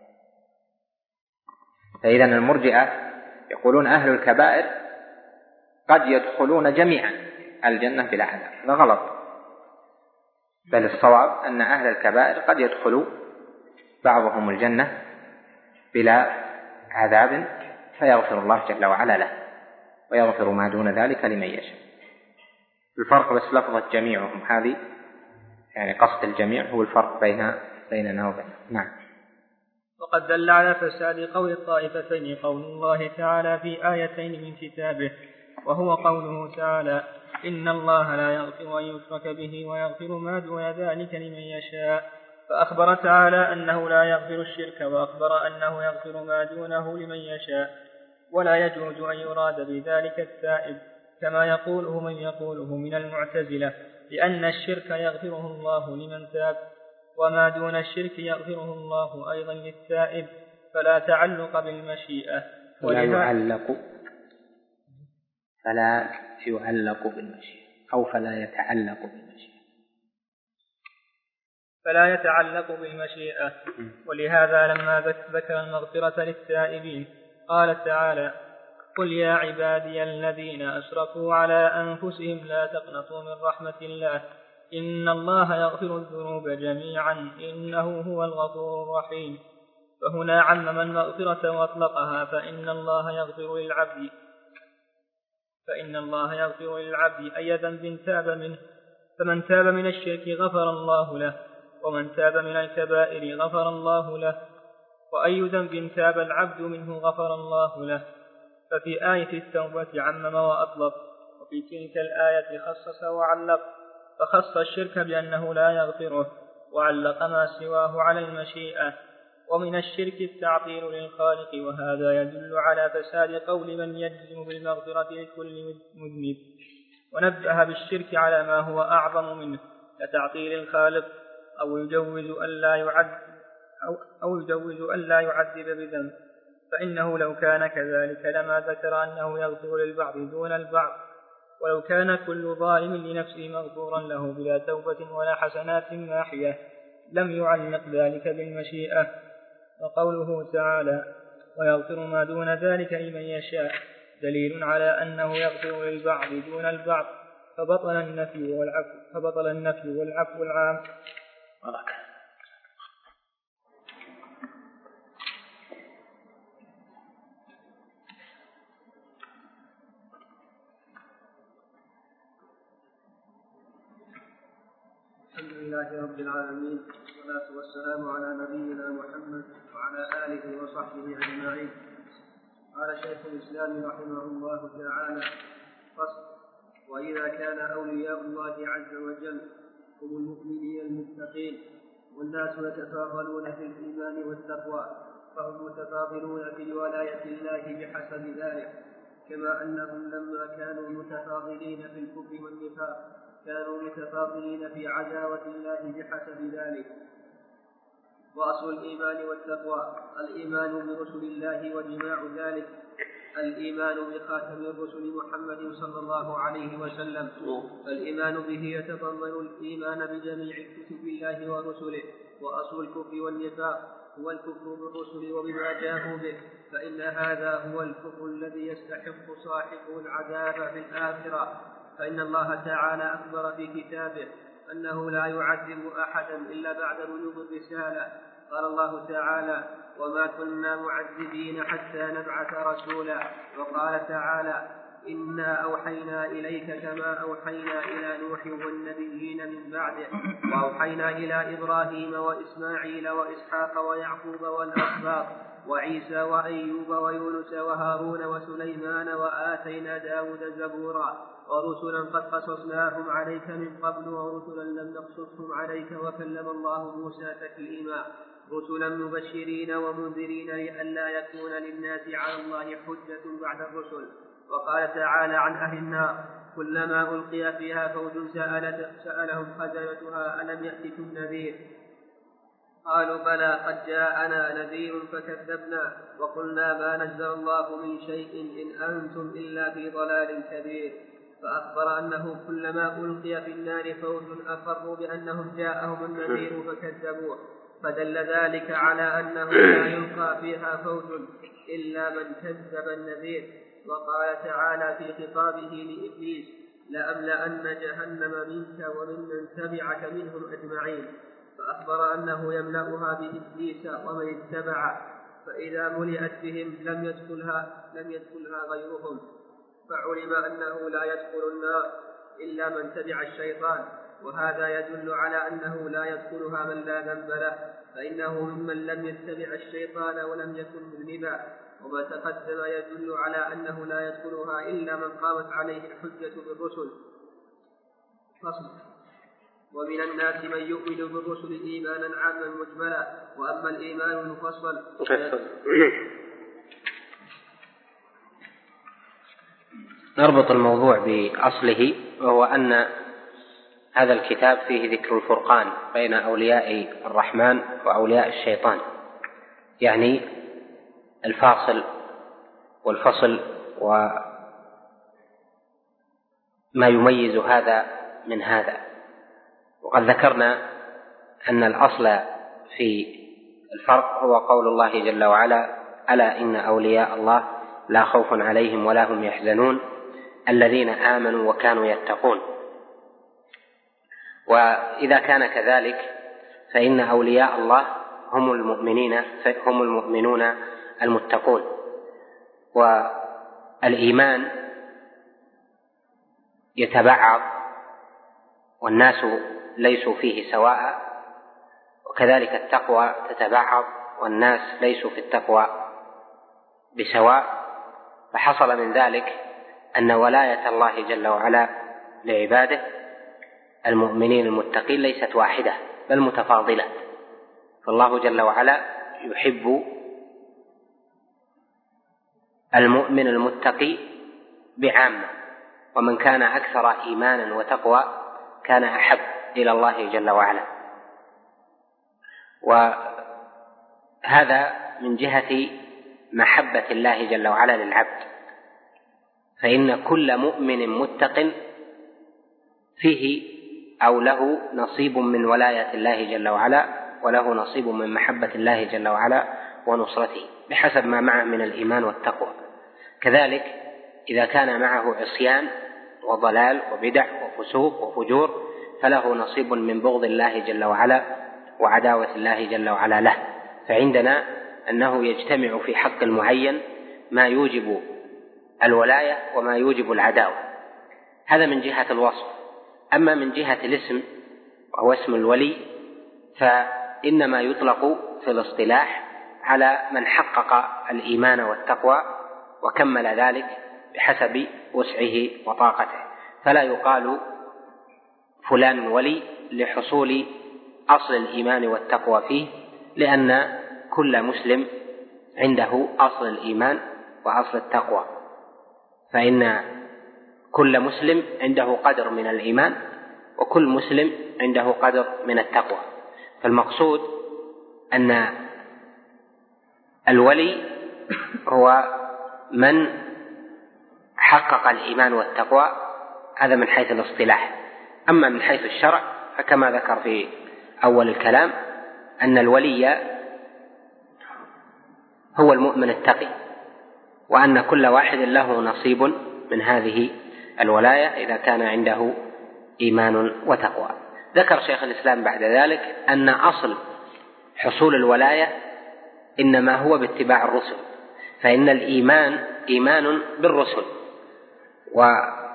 فإذا المرجئة يقولون أهل الكبائر قد يدخلون جميعا الجنة بلا عذاب، هذا غلط، بل الصواب أن أهل الكبائر قد يدخل بعضهم الجنة بلا عذاب فيغفر الله جل وعلا له، ويغفر ما دون ذلك لمن يشاء. الفرق بس لفظة جميعهم هذه، يعني قصد الجميع هو الفرق بيننا وبينهم. نعم. وقد دل على فساد قول الطائفتين قول الله تعالى في آيتين من كتابه، وهو قوله تعالى إن الله لا يغفر أن يشرك به ويغفر ما دون ذلك لمن يشاء، فأخبر تعالى أنه لا يغفر الشرك، وأخبر أنه يغفر ما دونه لمن يشاء، ولا يجوز أن يراد بذلك التائب كما يقوله من يقوله من المعتزلة، لأن الشرك يغفره الله لمن تاب، وما دون الشرك يغفره الله أيضا للتائب، فلا تعلق بالمشيئة. فلا يعلق بالمشيئة أو فلا يتعلق بالمشيئة. فلا يتعلق بالمشيئة. ولهذا لما ذكر المغفرة للتائبين قال تعالى قل يا عبادي الذين أسرفوا على أنفسهم لا تقنطوا من رحمة الله إن الله يغفر الذنوب جميعا إنه هو الغفور الرحيم. فهنا عمم المغفرة واطلقها، فإن الله يغفر للعبد أي ذنب تاب منه، فمن تاب من الشرك غفر الله له، ومن تاب من الكبائر غفر الله له، وأي ذنب تاب العبد منه غفر الله له. ففي آية التوبة عمم وأطلق، وفي تلك الآية خصص وعلق، فخص الشرك بأنه لا يغفره، وعلق ما سواه على المشيئة. ومن الشرك التعطيل للخالق، وهذا يدل على فساد قول من يجزم بالمغفرة لكل مذنب، ونبه بالشرك على ما هو أعظم منه كتعطيل الخالق، أو يجوز أن لا يعذب بذنب، فإنه لو كان كذلك لما ذكر أنه يغفر للبعض دون البعض، ولو كان كل ظالم لنفسه مغفورا له بلا توبة ولا حسنات ماحية لم يعلق ذلك بالمشيئة. وقوله تعالى ويغفر ما دون ذلك لمن يشاء دليل على أنه يغفر للبعض دون البعض، فبطل النفي والعفو العام. الحمد لله رب العالمين، والصلاة والسلام على نبينا محمد وعلى آله وصحبه أجمعين. قال شيخ الإسلام رحمه الله تعالى: فصل: وإذا كان أولياء الله عز وجل هم المؤمنين المتقين، والناس يتفاضلون في الإيمان والتقوى، فهم متفاضلون في ولاية الله بحسب ذلك، كما أنهم لما كانوا متفاضلين في الكفر والنفاق كانوا متفاضلين في عداوة الله بحسب ذلك. وأصل الإيمان والتقوى الإيمان برسل الله وجماع ذلك، الإيمان بخاتم الرسل محمد صلى الله عليه وسلم. فالإيمان به يتضمن الإيمان بجميع كتب الله ورسله. وأصل الكفر والنفاق هو الكفر بالرسل وبما جاءوا به، فإن هذا هو الكفر الذي يستحق صاحبه العذاب في الآخرة. فإن الله تعالى أخبر في كتابه أنه لا يعذب أحدا إلا بعد بلوغ الرسالة. قال الله تعالى: وما كنا معذبين حتى نبعث رسولا. وقال تعالى: إنا أوحينا إليك كما أوحينا إلى نوح والنبيين من بعده، وأوحينا إلى إبراهيم وإسماعيل وإسحاق ويعقوب والأسباط وعيسى وأيوب ويونس وهارون وسليمان، وآتينا داود زبورا، ورسلا قد قصصناهم عليك من قبل ورسلا لم نقصصهم عليك، وكلم الله موسى تكليما، رسلا مبشرين ومنذرين لئلا يكون للناس على الله حجة بعد الرسل. وقال تعالى عن أهل النار: كلما ألقي فيها فوج سألهم خزنتها ألم يأتكم نذير؟ قالوا بلى قد جاءنا نذير فكذبنا وقلنا ما نزل الله من شيء إن أنتم إلا في ضلال كبير. فأخبر أنه كلما ألقي في النار فوج أقروا بأنهم جاءهم النذير فكذبوه، فدل ذلك على أنه لا يلقى فيها فوج إلا من كذب النذير. وقال تعالى في خطابه لإبليس: لأملأن جهنم منك وممن تبعك منهم أجمعين. فأخبر أنه يملأها بإبليس ومن اتبعه، فإذا ملئت بهم لم يدخلها غيرهم، فعلم أنه لا يدخل النار إلا من تبع الشيطان. وهذا يدل على أنه لا يدخلها من لا ذنب له، فإنه ممن لم يتبع الشيطان ولم يكن مذنبا. وما تقدم يدل على أنه لا يدخلها إلا من قامت عليه الحجة بالرسل. فصل. ومن الناس من يؤمن بالرسل إيمانا عاما مجملا، وأما الإيمان المفصل نربط الموضوع بأصله، وهو أن هذا الكتاب فيه ذكر الفرقان بين أولياء الرحمن وأولياء الشيطان، يعني الفاصل والفصل وما يميز هذا من هذا. وقد ذكرنا أن الأصل في الفرق هو قول الله جل وعلا: ألا إن أولياء الله لا خوف عليهم ولا هم يحزنون الذين آمنوا وكانوا يتقون. وإذا كان كذلك فإن أولياء الله هم المؤمنون المتقون. والإيمان يتبعض والناس ليسوا فيه سواء، وكذلك التقوى تتبعض والناس ليسوا في التقوى بسواء. فحصل من ذلك أن ولاية الله جل وعلا لعباده المؤمنين المتقين ليست واحدة بل متفاضلة. فالله جل وعلا يحب المؤمن المتقي بعامة، ومن كان أكثر إيمانا وتقوى كان أحب إلى الله جل وعلا. وهذا من جهة محبة الله جل وعلا للعبد، فإن كل مؤمن متق فيه أو له نصيب من ولاية الله جل وعلا، وله نصيب من محبة الله جل وعلا ونصرته بحسب ما معه من الإيمان والتقوى. كذلك إذا كان معه عصيان وضلال وبدع وفسوق وفجور فله نصيب من بغض الله جل وعلا وعداوة الله جل وعلا له. فعندنا أنه يجتمع في حق المعين ما يوجب الولاية وما يوجب العداوة. هذا من جهة الوصف. أما من جهة الاسم وهو اسم الولي فإنما يطلق في الاصطلاح على من حقق الإيمان والتقوى وكمل ذلك بحسب وسعه وطاقته، فلا يقال فلان ولي لحصول أصل الإيمان والتقوى فيه، لأن كل مسلم عنده أصل الإيمان وأصل التقوى، فإن كل مسلم عنده قدر من الإيمان وكل مسلم عنده قدر من التقوى. فالمقصود أن الولي هو من حقق الإيمان والتقوى، هذا من حيث الاصطلاح. أما من حيث الشرع فكما ذكر في أول الكلام أن الولي هو المؤمن التقي، وأن كل واحد له نصيب من هذه الولاية إذا كان عنده إيمان وتقوى. ذكر شيخ الإسلام بعد ذلك أن أصل حصول الولاية إنما هو باتباع الرسل، فإن الإيمان إيمان بالرسل وما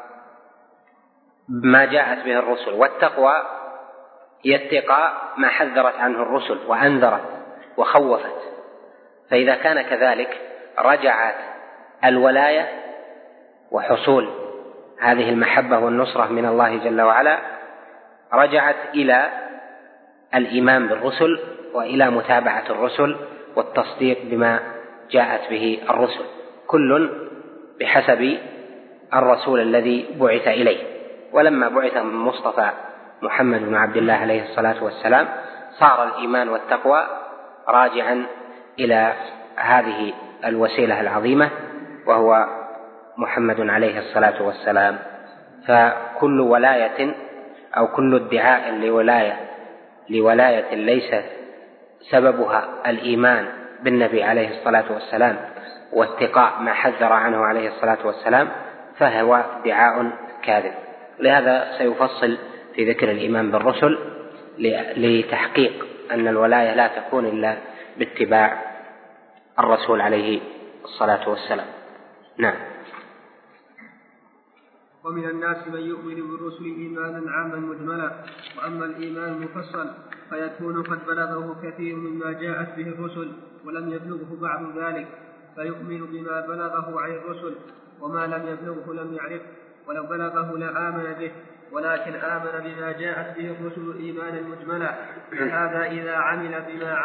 جاءت به الرسل، والتقوى هي اتقاء ما حذرت عنه الرسل وأنذرت وخوفت. فإذا كان كذلك رجعت الولاية وحصول هذه المحبة والنصرة من الله جل وعلا رجعت إلى الإيمان بالرسل وإلى متابعة الرسل والتصديق بما جاءت به الرسل، كل بحسب الرسول الذي بعث إليه. ولما بعث المصطفى محمد بن عبد الله عليه الصلاة والسلام صار الإيمان والتقوى راجعا إلى هذه الوسيلة العظيمة وهو محمد عليه الصلاة والسلام. فكل ولاية أو كل ادعاء لولاية ليس سببها الإيمان بالنبي عليه الصلاة والسلام واتقاء ما حذر عنه عليه الصلاة والسلام فهو ادعاء كاذب. لهذا سيفصل في ذكر الإيمان بالرسل لتحقيق أن الولاية لا تكون إلا باتباع الرسول عليه الصلاة والسلام. نعم. ومن الناس من يؤمن بالرسل إيمانا عاما مجملا، وأما الإيمان المفصل فيكون قد بلغه كثير مما جاءت به الرسل ولم يبلغه بعض ذلك، فيؤمن بما بلغه عن الرسل، وما لم يبلغه لم يعرف، ولو بلغه لآمن به، ولكن آمن بما جاءت به الرسل إيمانا مجملا. فهذا إذا عمل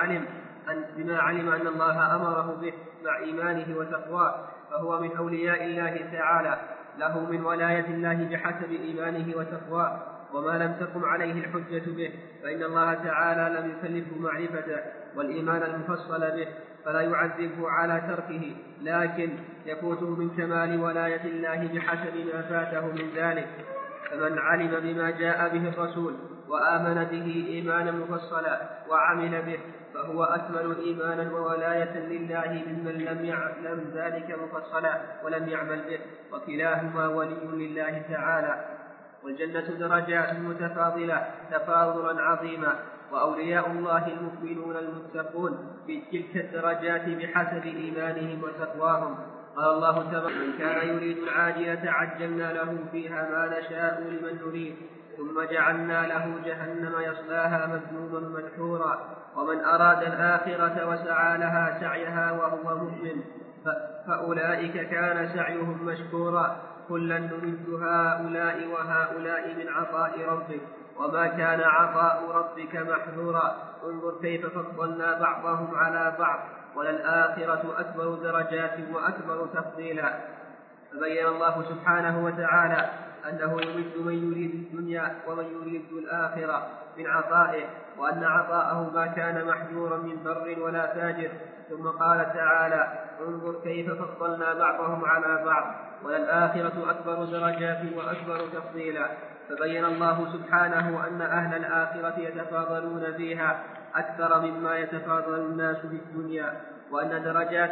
بما علم أن الله أمره به مع إيمانه وتقواه فهو من أولياء الله تعالى، له من ولاية الله بحسب إيمانه وتقواه. وما لم تقم عليه الحجة به فإن الله تعالى لم يكلفه معرفته والإيمان المفصل به، فلا يعذبه على تركه، لكن يفوته من كمال ولاية الله بحسب ما فاته من ذلك. فمن علم بما جاء به الرسول وآمن به إيمانا مفصلا وعمل به فهو أكمل إيمانا وولاية لله ممن لم يعلم ذلك مفصلا ولم يعمل به، وكلاهما ولي لله تعالى. والجنة درجات متفاضلة تفاضلا عظيما، وأولياء الله المؤمنون المتقون في تلك الدرجات بحسب إيمانهم وتقواهم. قال الله تبارك: من كان يريد العاجلة عجلنا له فيها ما نشاء لمن نريد ثم جعلنا له جهنم يصلاها مذموما مدحورا. ومن أراد الآخرة وسعى لها سعيها وهو مؤمن فأولئك كان سعيهم مشكورا. كلا نمد هؤلاء وهؤلاء من عطاء ربك وما كان عطاء ربك محظورا. انظر كيف فضلنا بعضهم على بعض وللآخرة أكبر درجات وأكبر تفضيلا. فبين الله سبحانه وتعالى أنه يمد من يريد الدنيا ومن يريد الآخرة من عطائه، وأن عطاءه ما كان محجورا من بر ولا فاجر. ثم قال تعالى: انظر كيف فضلنا بعضهم على بعض وللآخرة أكبر درجات وأكبر تفضيلا. فبين الله سبحانه أن أهل الآخرة يتفاضلون فيها أكثر مما يتفاضل الناس في الدنيا، وأن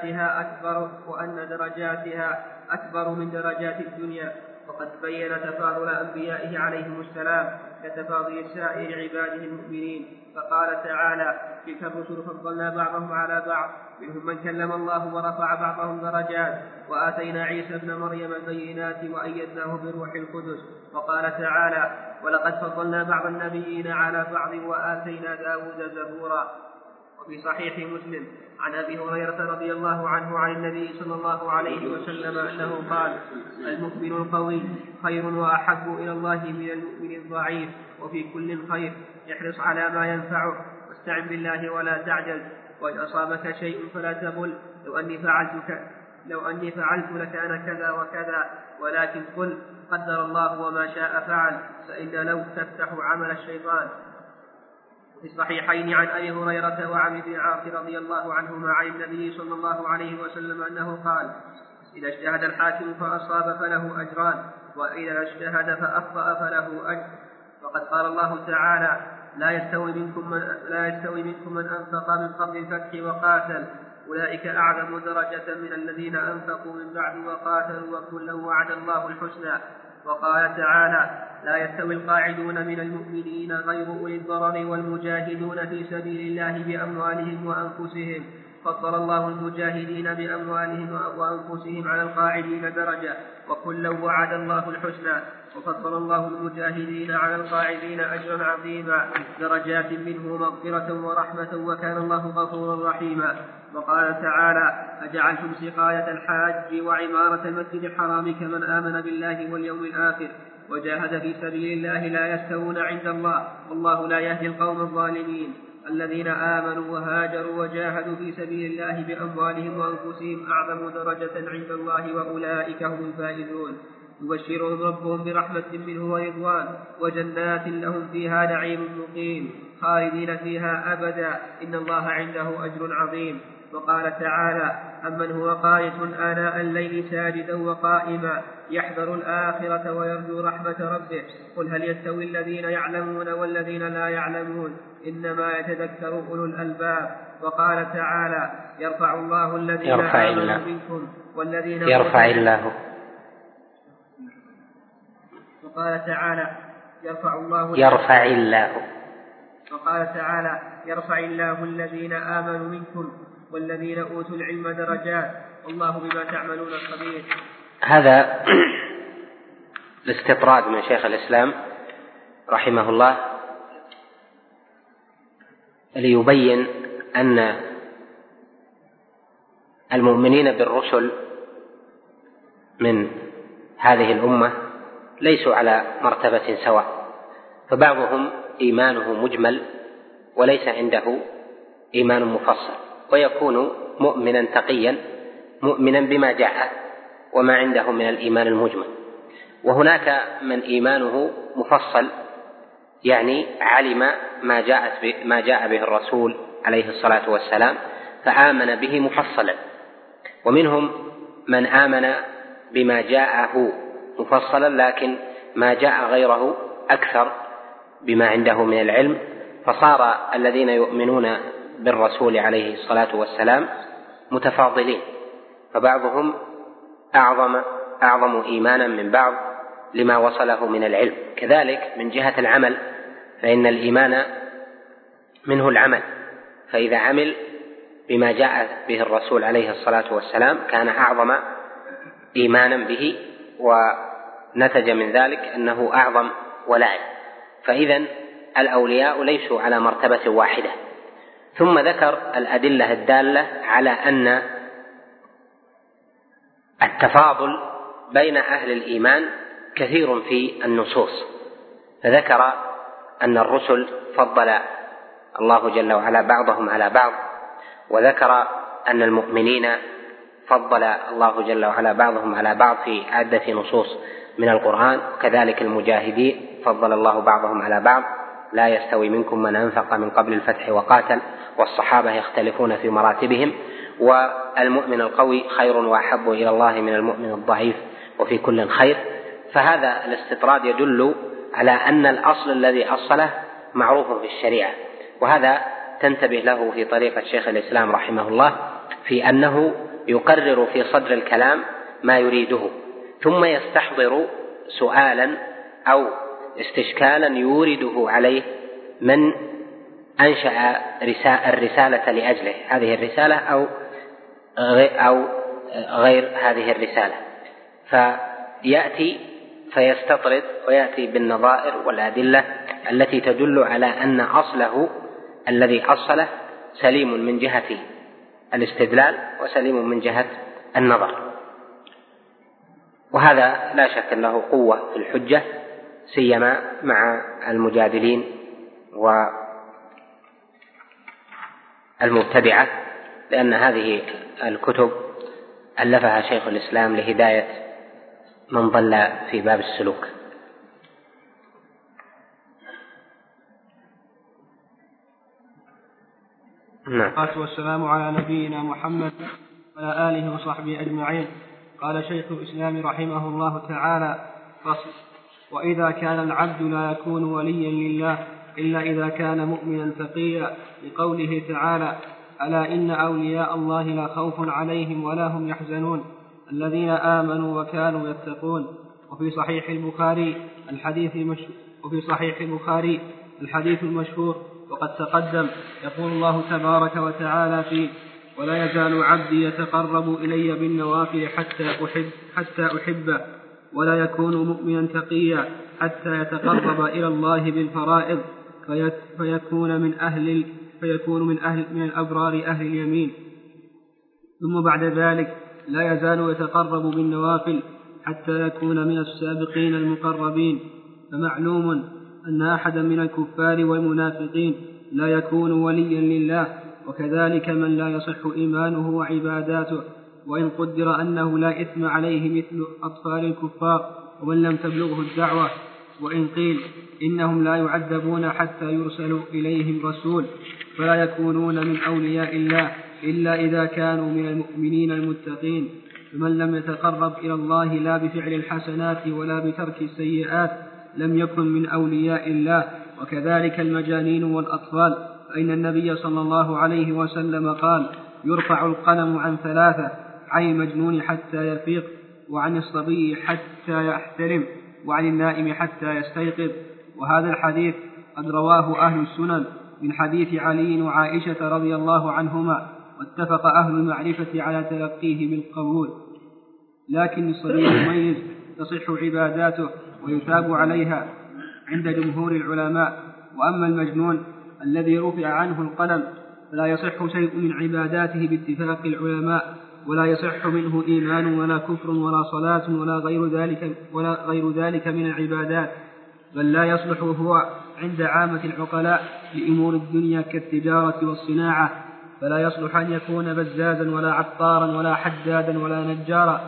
درجاتها أكبر من درجات الدنيا. وقد بين تفاضل أنبيائه عليهم السلام كتفاضل سائر عباده المؤمنين، فقال تعالى: تلك الرسل فضلنا بعضهم على بعض منهم من كلم الله ورفع بعضهم درجات وآتينا عيسى ابن مريم البينات وأيدناه بروح القدس. وقال تعالى: ولقد فضلنا بعض النبيين على بعض وآتينا داود زبورا. وفي صحيح مسلم عن أبي هريرة رضي الله عنه عن النبي صلى الله عليه وسلم أنه قال: المؤمن القوي خير وأحب إلى الله من المؤمن الضعيف، وفي كل خير، احرص على ما ينفعه واستعن بالله ولا تعجل، وإن أصابك شيء فلا تقل لو أني فعلت لكان كذا وكذا، ولكن قل قدر الله وما شاء فعل، فإن لو تفتح عمل الشيطان. في الصحيحين عن أبي هريرة وعن ابن عاص رضي الله عنهما عن النبي صلى الله عليه وسلم أنه قال: إذا اجتهد الحاكم فأصاب فله أجران، وإذا اجتهد فأخطأ فله أجر. وقد قال الله تعالى: لا يستوي منكم من أنفق من قبل الفتح وقاتل، أولئك أعظم درجة من الذين أنفقوا من بعد وقاتلوا، وكلا وعد الله الحسنى. وقال تعالى: لا يستوي القاعدون من المؤمنين غير أولي الضرر والمجاهدون في سبيل الله بأموالهم وأنفسهم، فضل الله المجاهدين بأموالهم وأنفسهم على القاعدين درجة، وكلا وعد الله الحسنى. وفضل الله المجاهدين على القاعدين أجرا عظيما، درجات منه مغفرة ورحمة، وكان الله غفورا رحيما. وقال تعالى: أجعلتم سقاية الحاج وعمارة المسجد الحرام كمن آمن بالله واليوم الآخر وجاهد في سبيل الله لا يستوون عند الله، والله لا يهدي القوم الظالمين. الذين آمنوا وهاجروا وجاهدوا في سبيل الله بأموالهم وأنفسهم أعظم درجة عند الله، وأولئك هم الفائزون. يبشرهم ربهم برحمة منه ورضوان وجنات لهم فيها نعيم مقيم خالدين فيها أبدا، إن الله عنده أجر عظيم. وقال تعالى: أمن هو قانت آناء الليل ساجدا وقائما يحذر الآخرة ويرجو رحمة ربه، قل هل يستوي الذين يعلمون والذين لا يعلمون، إنما يتذكر أولو الألباب. وقال تعالى: يرفع الله الذين آمنوا منكم والذين وقال تعالى: يرفع الله الذين آمنوا منكم والذين أوتوا العلم درجات، والله بما تعملون خبير. هذا الاستطراد من شيخ الإسلام رحمه الله ليبين أن المؤمنين بالرسل من هذه الأمة ليسوا على مرتبة سواء، فبعضهم إيمانه مجمل وليس عنده إيمان مفصل، ويكون مؤمنا تقيا مؤمنا بما جاء وما عنده من الإيمان المجمل. وهناك من إيمانه مفصل، يعني علم ما جاء به الرسول عليه الصلاة والسلام فآمن به مفصلا. ومنهم من آمن بما جاءه مفصلا لكن ما جاء غيره أكثر بما عنده من العلم، فصار الذين يؤمنون بالرسول عليه الصلاة والسلام متفاضلين، فبعضهم أعظم إيمانا من بعض لما وصله من العلم. كذلك من جهة العمل، فإن الإيمان منه العمل، فإذا عمل بما جاء به الرسول عليه الصلاة والسلام كان أعظم إيمانا به، ونتج من ذلك أنه أعظم ولاء. فإذن الأولياء ليسوا على مرتبة واحدة. ثم ذكر الأدلة الدالة على أن التفاضل بين أهل الإيمان كثير في النصوص، فذكر أن الرسل فضل الله جل وعلا بعضهم على بعض، وذكر أن المؤمنين فضل الله جل وعلا بعضهم على بعض في عدة نصوص من القرآن، وكذلك المجاهدين فضل الله بعضهم على بعض، لا يستوي منكم من أنفق من قبل الفتح وقاتل، والصحابة يختلفون في مراتبهم، والمؤمن القوي خير وأحب إلى الله من المؤمن الضعيف، وفي كل خير. فهذا الاستطراد يدل على أن الأصل الذي أصله معروف في الشريعة، وهذا تنتبه له في طريقة شيخ الإسلام رحمه الله في أنه يقرر في صدر الكلام ما يريده، ثم يستحضر سؤالا أو استشكالا يورده عليه من أنشأ الرسالة لأجله، هذه الرسالة أو غير هذه الرسالة، فيأتي فيستطرد ويأتي بالنظائر والأدلة التي تدل على أن أصله الذي أصله سليم من جهة الاستدلال وسليم من جهة النظر. وهذا لا شك له قوة في الحجة، سيما مع المجادلين والمبتدعة، لأن هذه الكتب ألفها شيخ الإسلام لهداية من ضل في باب السلوك. والصلاة والسلام على نبينا محمد وعلى آله وصحبه أجمعين. قال شيخ الإسلام رحمه الله تعالى: فصل. وإذا كان العبد لا يكون وليا لله إلا إذا كان مؤمنا تقيا، لقوله تعالى: ألا إن أولياء الله لا خوف عليهم ولا هم يحزنون الذين آمنوا وكانوا يتقون. وفي صحيح البخاري الحديث المشهور وقد تقدم، يقول الله تبارك وتعالى فيه: ولا يزال عبدي يتقرب إلي بالنوافل حتى أحبه، ولا يكون مؤمنا تقيا حتى يتقرب إلى الله بالفرائض فيكون من الأبرار أهل اليمين. ثم بعد ذلك لا يزال يتقرب بالنوافل حتى يكون من السابقين المقربين. فمعلوم أن أحدا من الكفار والمنافقين لا يكون وليا لله، وكذلك من لا يصح إيمانه وعباداته، وإن قدر أنه لا إثم عليه مثل أطفال الكفار ومن لم تبلغه الدعوة. وإن قيل إنهم لا يعذبون حتى يرسل إليهم رسول، فلا يكونون من أولياء الله إلا إذا كانوا من المؤمنين المتقين. فمن لم يتقرب إلى الله لا بفعل الحسنات ولا بترك السيئات لم يكن من أولياء الله. وكذلك المجانين والأطفال، فإن النبي صلى الله عليه وسلم قال: يرفع القلم عن 3: عن المجنون حتى يفيق، وعن الصبي حتى يحتلم، وعن النائم حتى يستيقظ. وهذا الحديث قد رواه أهل السنن من حديث علي وعائشة رضي الله عنهما، واتفق أهل المعرفة على تلقيه بالقبول. لكن الصبي المميز تصح عباداته ويثاب عليها عند جمهور العلماء. وأما المجنون الذي رفع عنه القلم فلا يصح شيء من عباداته باتفاق العلماء، ولا يصح منه إيمان ولا كفر ولا صلاة ولا غير ذلك من العبادات، بل لا يصلح هو عند عامة العقلاء لأمور الدنيا كالتجارة والصناعة. فلا يصلح أن يكون بزازا ولا عطارا ولا حدادا ولا نجارا،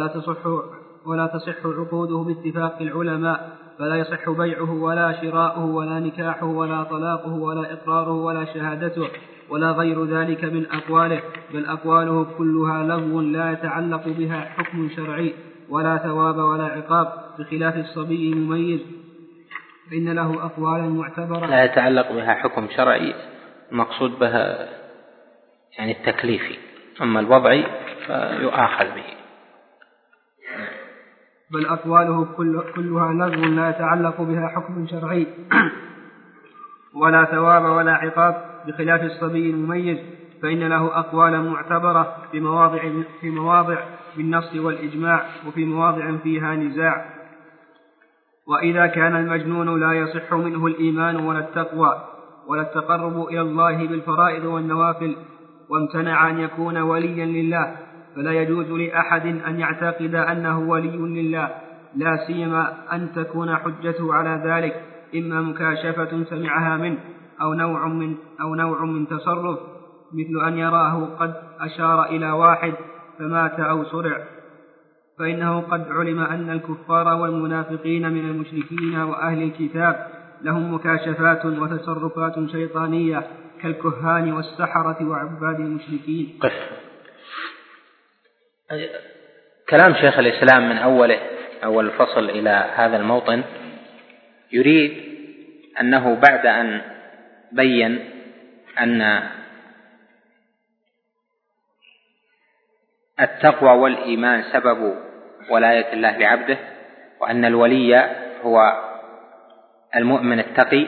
ولا تصح عقوده باتفاق العلماء، فلا يصح بيعه ولا شراؤه ولا نكاحه ولا طلاقه ولا إقراره ولا شهادته ولا غير ذلك من أقواله، بل أقواله كلها لغو لا يتعلق بها حكم شرعي ولا ثواب ولا عقاب، بخلاف الصبي المميز فإن له أقوالا معتبرة لا يتعلق بها حكم شرعي، المقصود بها يعني التكليفي، أما الوضعي فيؤاخذ به. بل أقواله كلها لغو لا يتعلق بها حكم شرعي ولا ثواب ولا عقاب، بخلاف الصبي المميز فإن له أقوالا معتبرة في مواضع بالنص والإجماع، وفي مواضع فيها نزاع. وإذا كان المجنون لا يصح منه الإيمان ولا التقوى ولا التقرب إلى الله بالفرائض والنوافل، وامتنع أن يكون وليا لله، فلا يجوز لأحد أن يعتقد أنه ولي لله، لا سيما أن تكون حجته على ذلك إما مكاشفة سمعها منه أو نوع من تصرف، مثل أن يراه قد أشار إلى واحد فمات أو صرع، فإنه قد علم أن الكفار والمنافقين من المشركين وأهل الكتاب لهم مكاشفات وتصرفات شيطانية كالكهان والسحرة وعباد المشركين. كلام شيخ الإسلام من أول الفصل إلى هذا الموطن يريد أنه بعد أن بين أن التقوى والإيمان سبب ولاية الله لعبده، وأن الولي هو المؤمن التقي،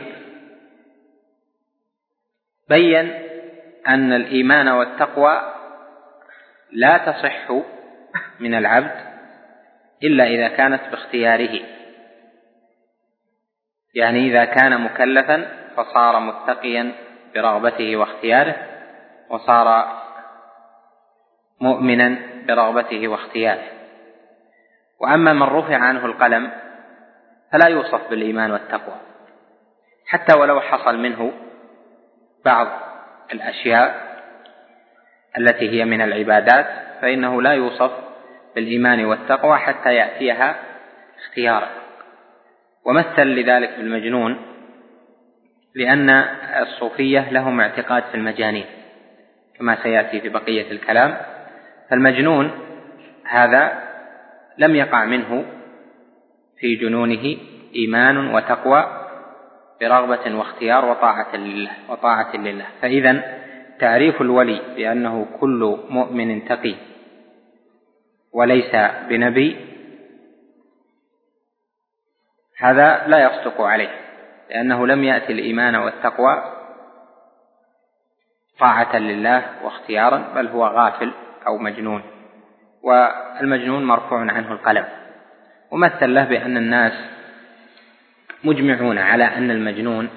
بين أن الإيمان والتقوى لا تصح من العبد إلا إذا كانت باختياره، يعني إذا كان مكلفا فصار متقيا برغبته واختياره، وصار مؤمنا برغبته واختياره. وأما من رفع عنه القلم فلا يوصف بالإيمان والتقوى، حتى ولو حصل منه بعض الأشياء التي هي من العبادات فإنه لا يوصف بالإيمان والتقوى حتى يأتيها اختيارا. ومثل لذلك بالمجنون، لأن الصوفية لهم اعتقاد في المجانين كما سيأتي في بقية الكلام. فالمجنون هذا لم يقع منه في جنونه إيمان وتقوى برغبة واختيار وطاعة لله. فإذن تعريف الولي بأنه كل مؤمن تقي وليس بنبي هذا لا يصدق عليه، لأنه لم يأتي الإيمان والتقوى طاعة لله واختيارا، بل هو غافل أو مجنون، والمجنون مرفوع عنه القلم. ومثل له بأن الناس مجمعون على أن المجنون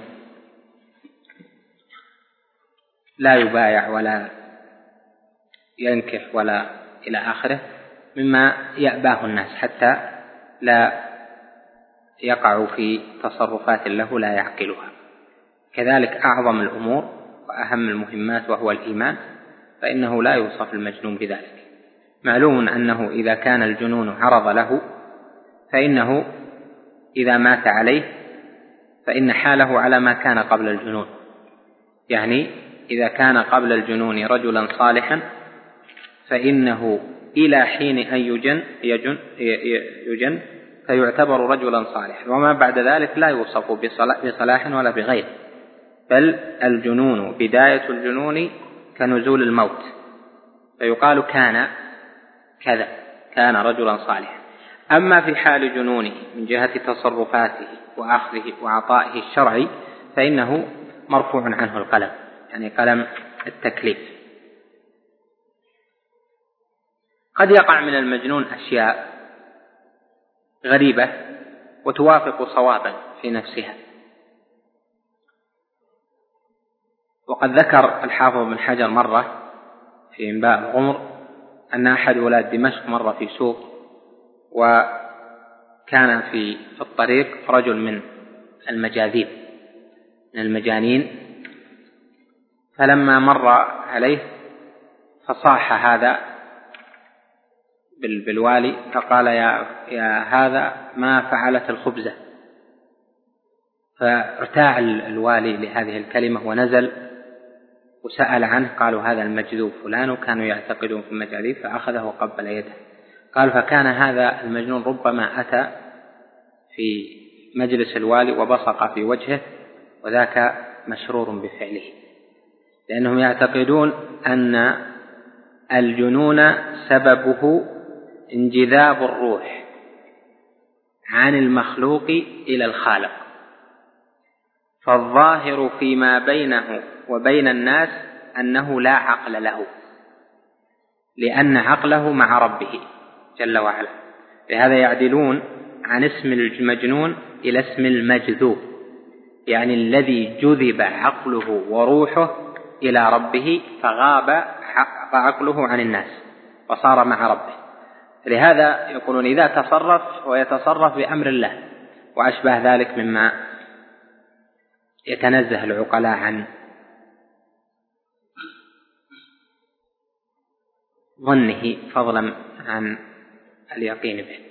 لا يبايع ولا ينكح ولا إلى آخره مما يأباه الناس حتى لا يقع في تصرفات له لا يعقلها. كذلك أعظم الأمور وأهم المهمات وهو الإيمان، فإنه لا يوصف المجنون بذلك. معلوم أنه إذا كان الجنون عرض له فإنه إذا مات عليه فإن حاله على ما كان قبل الجنون، يعني إذا كان قبل الجنون رجلا صالحا فإنه إلى حين أن يجن فيعتبر رجلا صالحا، وما بعد ذلك لا يوصف بصلاح ولا بغير، بل الجنون بداية الجنون كنزول الموت، فيقال كان كذا، كان رجلا صالحا. أما في حال جنونه من جهة تصرفاته وأخذه وعطائه الشرعي فإنه مرفوع عنه القلم، يعني قلم التكليف. قد يقع من المجنون أشياء غريبة وتوافق صوابا في نفسها. وقد ذكر الحافظ بن حجر مرة في إنباء الغمر أن أحد ولاة دمشق مر في سوق، وكان في الطريق رجل من المجاذيب من المجانين، فلما مر عليه فصاح هذا بالوالي فقال يا هذا ما فعلت الخبزة، فارتاع الوالي لهذه الكلمة ونزل وسأل عنه، قالوا هذا المجذوب فلان، وكانوا يعتقدون في المجاذيب، فأخذه وقبل يده. قال فكان هذا المجنون ربما أتى في مجلس الوالي وبصق في وجهه، وذاك مشرور بفعله، لأنهم يعتقدون أن الجنون سببه انجذاب الروح عن المخلوق إلى الخالق، فالظاهر فيما بينه وبين الناس أنه لا عقل له، لأن عقله مع ربه جل وعلا. لهذا يعدلون عن اسم المجنون إلى اسم المجذوب، يعني الذي جذب عقله وروحه إلى ربه فغاب عقله عن الناس وصار مع ربه. لهذا يقولون إذا تصرف ويتصرف بأمر الله وأشبه ذلك مما يتنزه العقلاء عن ظنه فضلا عن اليقين به.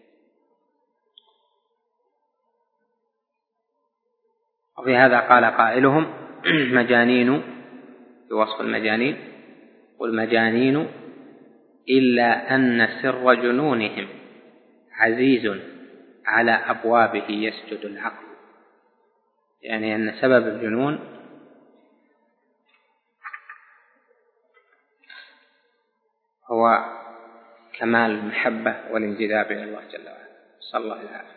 وفي هذا قال قائلهم مجانين بوصف المجانين، والمجانين إلا أن سر جنونهم عزيز على أبوابه يسجد العقل، يعني أن سبب الجنون هو كمال المحبة والانجذاب إلى الله جل وعلا، صلى الله عليه وسلم.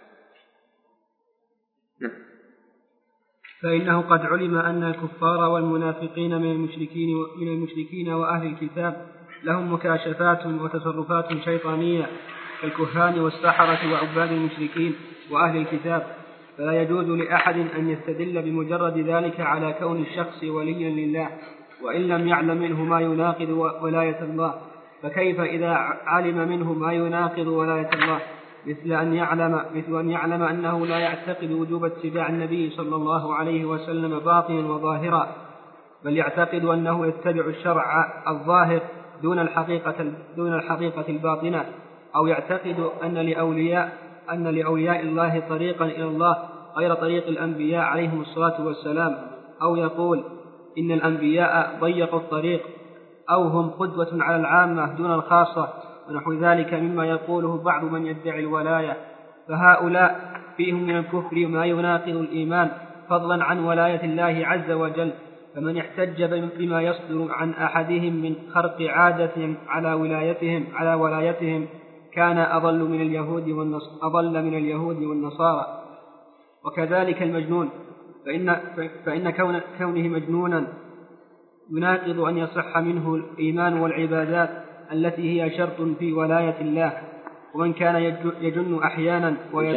فإنه قد علم أن الكفار والمنافقين من المشركين وأهل الكتاب لهم مكاشفات وتصرفات شيطانية كالكهان والسحرة وعباد المشركين وأهل الكتاب، فلا يجوز لأحد أن يستدل بمجرد ذلك على كون الشخص وليا لله وإن لم يعلم منه ما يناقض ولاية الله. فكيف إذا علم منه ما يناقض ولاية الله، مثل أن يعلم أنه لا يعتقد وجوب اتباع النبي صلى الله عليه وسلم باطنا وظاهرا، بل يعتقد أنه يتبع الشرع الظاهر دون الحقيقة الباطنة، أو يعتقد أن لأولياء الله طريقا إلى الله غير طريق الأنبياء عليهم الصلاة والسلام، أو يقول إن الأنبياء ضيقوا الطريق، أو هم قدوة على العامة دون الخاصة، ونحو ذلك مما يقوله بعض من يدعي الولاية، فهؤلاء فيهم من الكفر ما يناقض الإيمان، فضلا عن ولاية الله عز وجل. فمن احتج بما يصدر عن أحدهم من خرق عادة على ولايتهم كان أضل من اليهود والنصارى. وكذلك المجنون، فإن كونه مجنونا يناقض أن يصح منه الإيمان والعبادات التي هي شرط في ولاية الله. ومن كان يجن أحيانا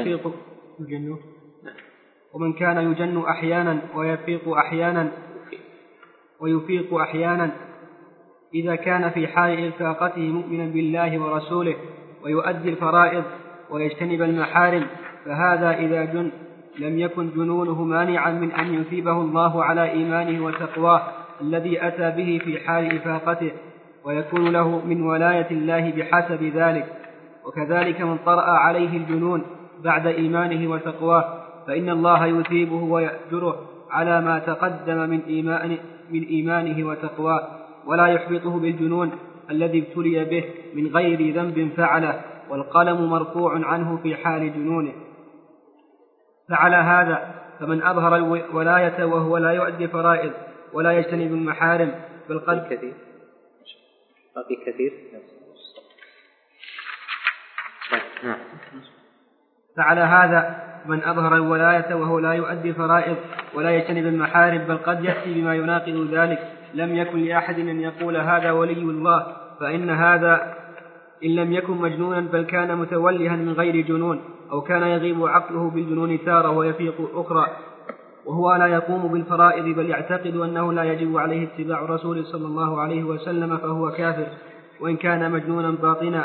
ويفيق أحيانا إذا كان في حال إلفاقته مؤمنا بالله ورسوله ويؤدي الفرائض ويجتنب المحارم، فهذا إذا جن لم يكن جنونه مانعا من أن يثيبه الله على إيمانه وتقواه الذي أتى به في حال إفاقته، ويكون له من ولاية الله بحسب ذلك. وكذلك من طرأ عليه الجنون بعد إيمانه وتقواه فإن الله يثيبه ويأجره على ما تقدم من إيمانه وتقواه، ولا يحبطه بالجنون الذي ابتلي به من غير ذنب فعله، والقلم مرفوع عنه في حال جنونه. فعلى هذا فمن أظهر الولاية وهو لا يؤدي فرائض ولا يجتنب المحارم بل قد كثير فعلى هذا من أظهر الولاية وهو لا يؤدي فرائض ولا يجتنب المحارم بل قد يأتي بما يناقض ذلك، لم يكن لأحد أن يقول هذا ولي الله، فإن هذا إن لم يكن مجنونا بل كان متولها من غير جنون، أو كان يغيب عقله بالجنون تارة ويفيق أخرى، وهو لا يقوم بالفرائض بل يعتقد أنه لا يجب عليه اتباع رسول صلى الله عليه وسلم، فهو كافر وإن كان مجنونا باطنا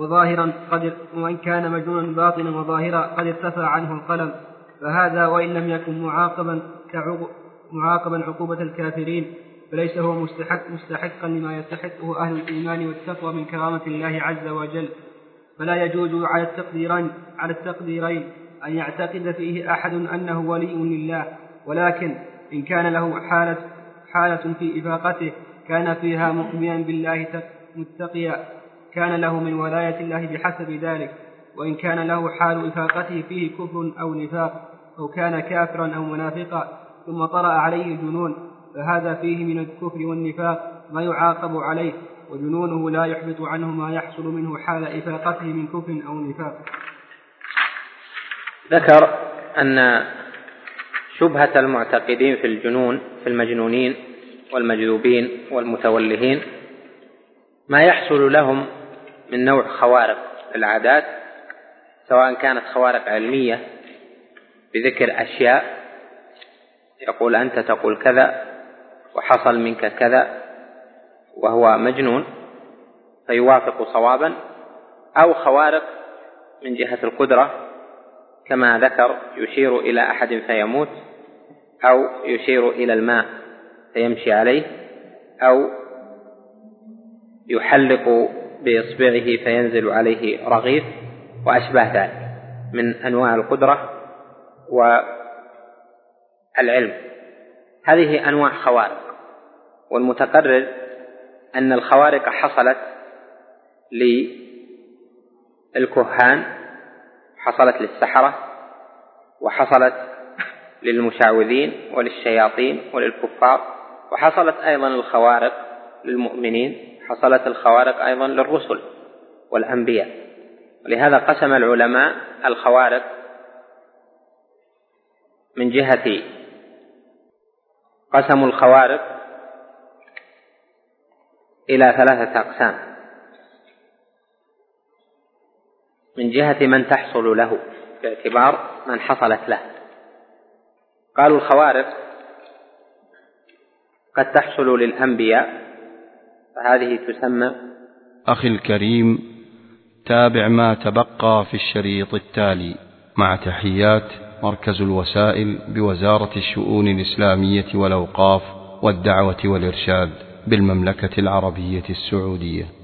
وظاهرا قد ارتفع عنه القلم. فهذا وإن لم يكن معاقبا عقوبة الكافرين فليس هو مستحقا لما يستحقه أهل الإيمان والتقوى من كرامة الله عز وجل. فلا يجوز على التقديرين أن يعتقد فيه أحد أنه ولي لله، ولكن إن كان له حالة في إفاقته كان فيها مؤمنا بالله متقيا كان له من ولاية الله بحسب ذلك. وإن كان له حال إفاقته فيه كفر أو نفاق أو كان كافرا أو منافقا ثم طرأ عليه الجنون فهذا فيه من الكفر والنفاق ما يعاقب عليه، وجنونه لا يحبط عنه ما يحصل منه حال إفاقته من كفر أو نفاق. ذكر أن شبهة المعتقدين في الجنون في المجنونين والمجذوبين والمتولهين ما يحصل لهم من نوع خوارق العادات، سواء كانت خوارق علمية بذكر أشياء يقول أنت تقول كذا وحصل منك كذا وهو مجنون فيوافق صوابا، أو خوارق من جهة القدرة كما ذكر يشير إلى أحد فيموت، أو يشير إلى الماء فيمشي عليه، أو يحلق بإصبعه فينزل عليه رغيف وأشباه ذلك من أنواع القدرة والعلم. هذه أنواع خوارق، والمتقرر أن الخوارق حصلت للكهان، حصلت للسحرة، وحصلت للمشعوذين وللشياطين وللكفار، وحصلت أيضا الخوارق للمؤمنين، حصلت الخوارق أيضا للرسل والأنبياء. ولهذا قسم العلماء الخوارق من جهة قسموا الخوارق إلى 3 أقسام من جهة من تحصل له باعتبار من حصلت له. قالوا الخوارق قد تحصل للأنبياء فهذه تسمى. أخي الكريم، تابع ما تبقى في الشريط التالي مع تحيات مركز الوسائل بوزارة الشؤون الإسلامية والأوقاف والدعوة والإرشاد بالمملكة العربية السعودية.